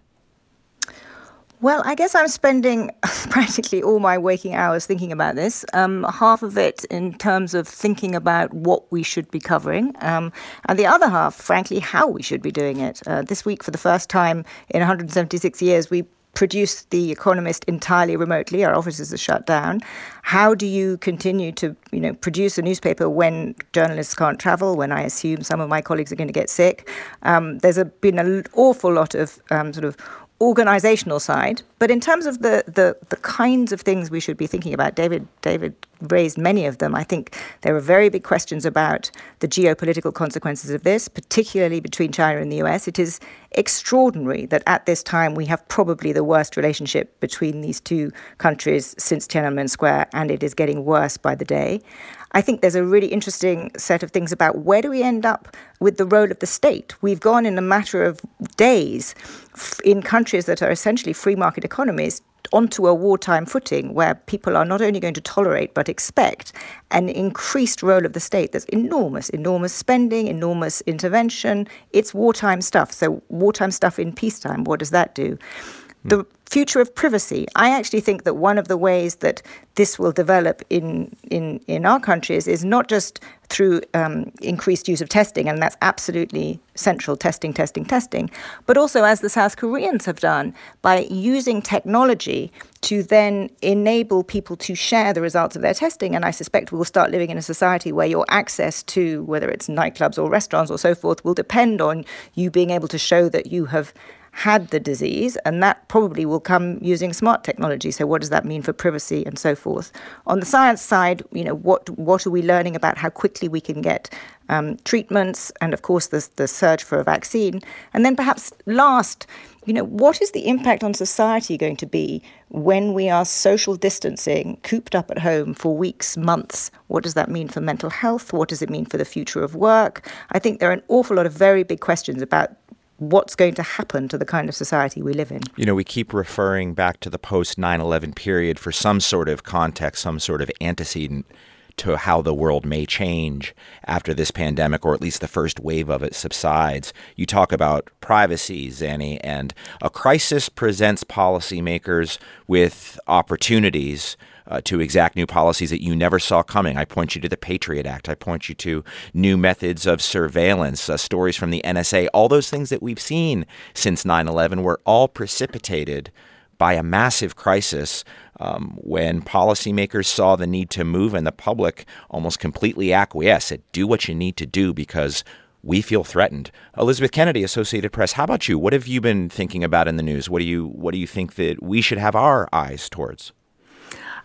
Well, I guess I'm spending practically all my waking hours thinking about this. Um, half of it in terms of thinking about what we should be covering, um, and the other half, frankly, how we should be doing it. Uh, this week, for the first time in one hundred seventy-six years, we produced The Economist entirely remotely. Our offices are shut down. How do you continue to, you know, produce a newspaper when journalists can't travel, when I assume some of my colleagues are going to get sick? Um, there's a, been an awful lot of um, sort of organizational side, but in terms of the, the the kinds of things we should be thinking about, David David raised many of them. I think there are very big questions about the geopolitical consequences of this, particularly between China and the U S. It is extraordinary that at this time we have probably the worst relationship between these two countries since Tiananmen Square, and it is getting worse by the day. I think there's a really interesting set of things about where do we end up with the role of the state. We've gone in a matter of days in countries that are essentially free market economies onto a wartime footing where people are not only going to tolerate but expect an increased role of the state. There's enormous, enormous spending, enormous intervention. It's wartime stuff. So wartime stuff in peacetime, what does that do? The future of privacy. I actually think that one of the ways that this will develop in in, in our countries is not just through um, increased use of testing, and that's absolutely central, testing, testing, testing, but also, as the South Koreans have done, by using technology to then enable people to share the results of their testing. And I suspect we'll start living in a society where your access to, whether it's nightclubs or restaurants or so forth, will depend on you being able to show that you have had the disease, and that probably will come using smart technology. So what does that mean for privacy and so forth? On the science side, you know, what what are we learning about how quickly we can get um, treatments, and of course the, the search for a vaccine? And then perhaps last, you know, what is the impact on society going to be when we are social distancing, cooped up at home for weeks, months? What does that mean for mental health? What does it mean for the future of work? I think there are an awful lot of very big questions about what's going to happen to the kind of society we live in. You know, we keep referring back to the post nine eleven period for some sort of context, some sort of antecedent to how the world may change after this pandemic, or at least the first wave of it subsides. You talk about privacy, Zanny, and a crisis presents policymakers with opportunities Uh, to exact new policies that you never saw coming. I point you to the Patriot Act. I point you to new methods of surveillance, uh, stories from the N S A. All those things that we've seen since nine eleven were all precipitated by a massive crisis um, when policymakers saw the need to move and the public almost completely acquiesced. Do what you need to do because we feel threatened. Elizabeth Kennedy, Associated Press, how about you? What have you been thinking about in the news? What do you, what do you think that we should have our eyes towards?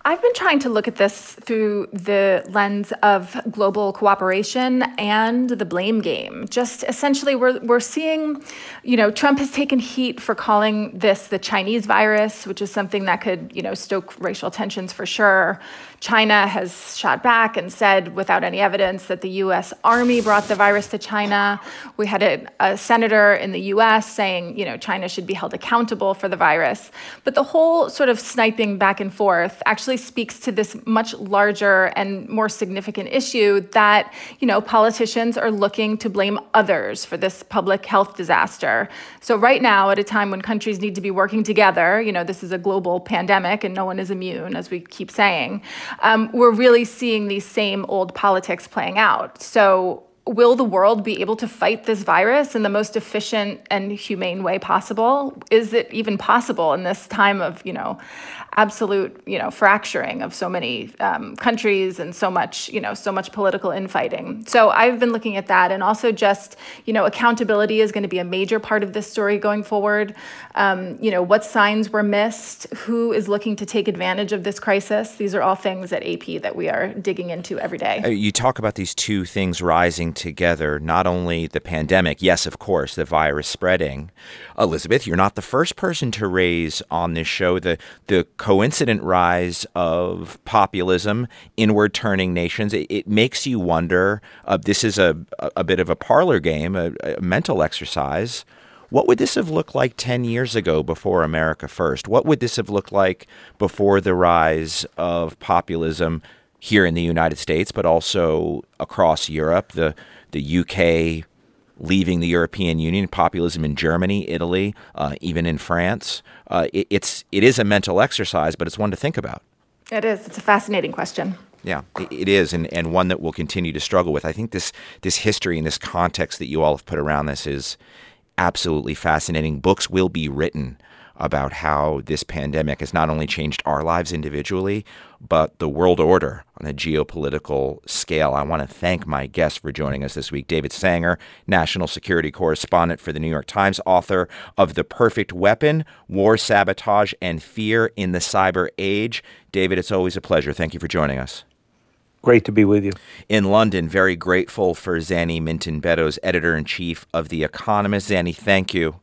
I've been trying to look at this through the lens of global cooperation and the blame game. Just essentially, we're we're seeing, you know, Trump has taken heat for calling this the Chinese virus, which is something that could, you know, stoke racial tensions for sure. China has shot back and said, without any evidence, that the U S Army brought the virus to China. We had a, a senator in the U S saying, you know, China should be held accountable for the virus. But the whole sort of sniping back and forth actually speaks to this much larger and more significant issue that, you know, politicians are looking to blame others for this public health disaster. So right now, at a time when countries need to be working together, you know, this is a global pandemic and no one is immune, as we keep saying, um, we're really seeing these same old politics playing out. So will the world be able to fight this virus in the most efficient and humane way possible? Is it even possible in this time of, you know, absolute, you know, fracturing of so many um, countries and so much, you know, so much political infighting? So I've been looking at that, and also just, you know, accountability is going to be a major part of this story going forward. Um, you know, what signs were missed? Who is looking to take advantage of this crisis? These are all things at A P that we are digging into every day. You talk about these two things rising together, not only the pandemic, yes, of course, the virus spreading. Elizabeth, you're not the first person to raise on this show the the coincident rise of populism, inward turning nations. It, it makes you wonder, uh, this is a, a bit of a parlor game, a, a mental exercise. What would this have looked like ten years ago before America First? What would this have looked like before the rise of populism here in the United States, but also across Europe, the the U K leaving the European Union, populism in Germany, Italy, uh, even in France? Uh, it, it's it is a mental exercise, but it's one to think about. It is. It's a fascinating question. Yeah, it is, and, and one that we'll continue to struggle with. I think this this history and this context that you all have put around this is absolutely fascinating. Books will be written about how this pandemic has not only changed our lives individually, but the world order on a geopolitical scale. I want to thank my guests for joining us this week. David Sanger, national security correspondent for the New York Times, author of The Perfect Weapon, War, Sabotage, and Fear in the Cyber Age. David, it's always a pleasure. Thank you for joining us. Great to be with you. In London, very grateful for Zanny Minton-Beddoes, editor-in-chief of The Economist. Zanny, thank you.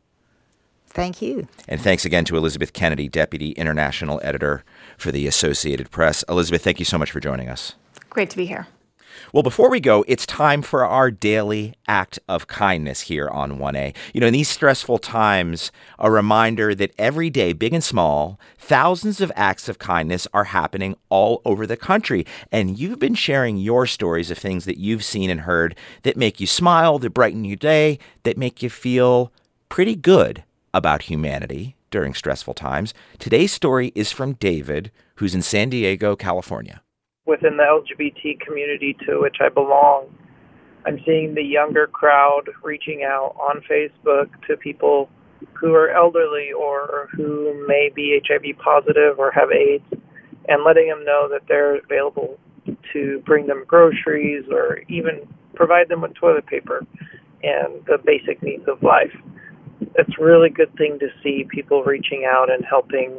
Thank you. And thanks again to Elizabeth Kennedy, Deputy International Editor for the Associated Press. Elizabeth, thank you so much for joining us. Great to be here. Well, before we go, it's time for our daily act of kindness here on one A. You know, in these stressful times, a reminder that every day, big and small, thousands of acts of kindness are happening all over the country. And you've been sharing your stories of things that you've seen and heard that make you smile, that brighten your day, that make you feel pretty good about humanity during stressful times. Today's story is from David, who's in San Diego, California. Within the L G B T community to which I belong, I'm seeing the younger crowd reaching out on Facebook to people who are elderly or who may be H I V positive or have AIDS, and letting them know that they're available to bring them groceries or even provide them with toilet paper and the basic needs of life. It's a really good thing to see people reaching out and helping,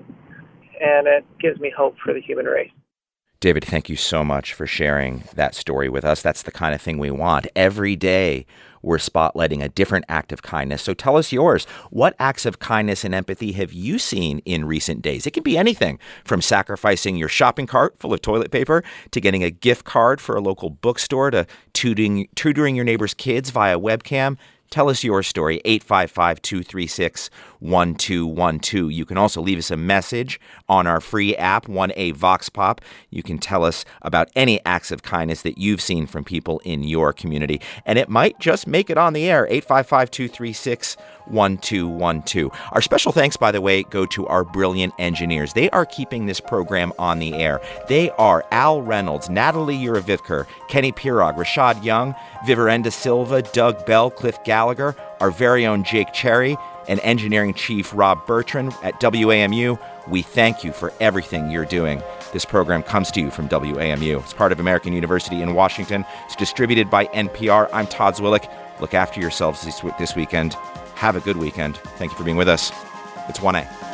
and it gives me hope for the human race. David, thank you so much for sharing that story with us. That's the kind of thing we want. Every day, we're spotlighting a different act of kindness. So tell us yours. What acts of kindness and empathy have you seen in recent days? It can be anything from sacrificing your shopping cart full of toilet paper to getting a gift card for a local bookstore to tutoring, tutoring your neighbor's kids via webcam. Tell us your story, eight five five, two three six, one two one two. You can also leave us a message on our free app, one A Vox Pop. You can tell us about any acts of kindness that you've seen from people in your community. And it might just make it on the air, eight five five, two three six, one two one two. Our special thanks, by the way, go to our brilliant engineers. They are keeping this program on the air. They are Al Reynolds, Natalie Uravivkar, Kenny Pirog, Rashad Young, Viverenda Silva, Doug Bell, Cliff Gallagher, our very own Jake Cherry, and engineering chief Rob Bertrand at W A M U. We thank you for everything you're doing. This program comes to you from W A M U. It's part of American University in Washington. It's distributed by N P R. I'm Todd Zwillich. Look after yourselves this, this weekend. Have a good weekend. Thank you for being with us. It's one A.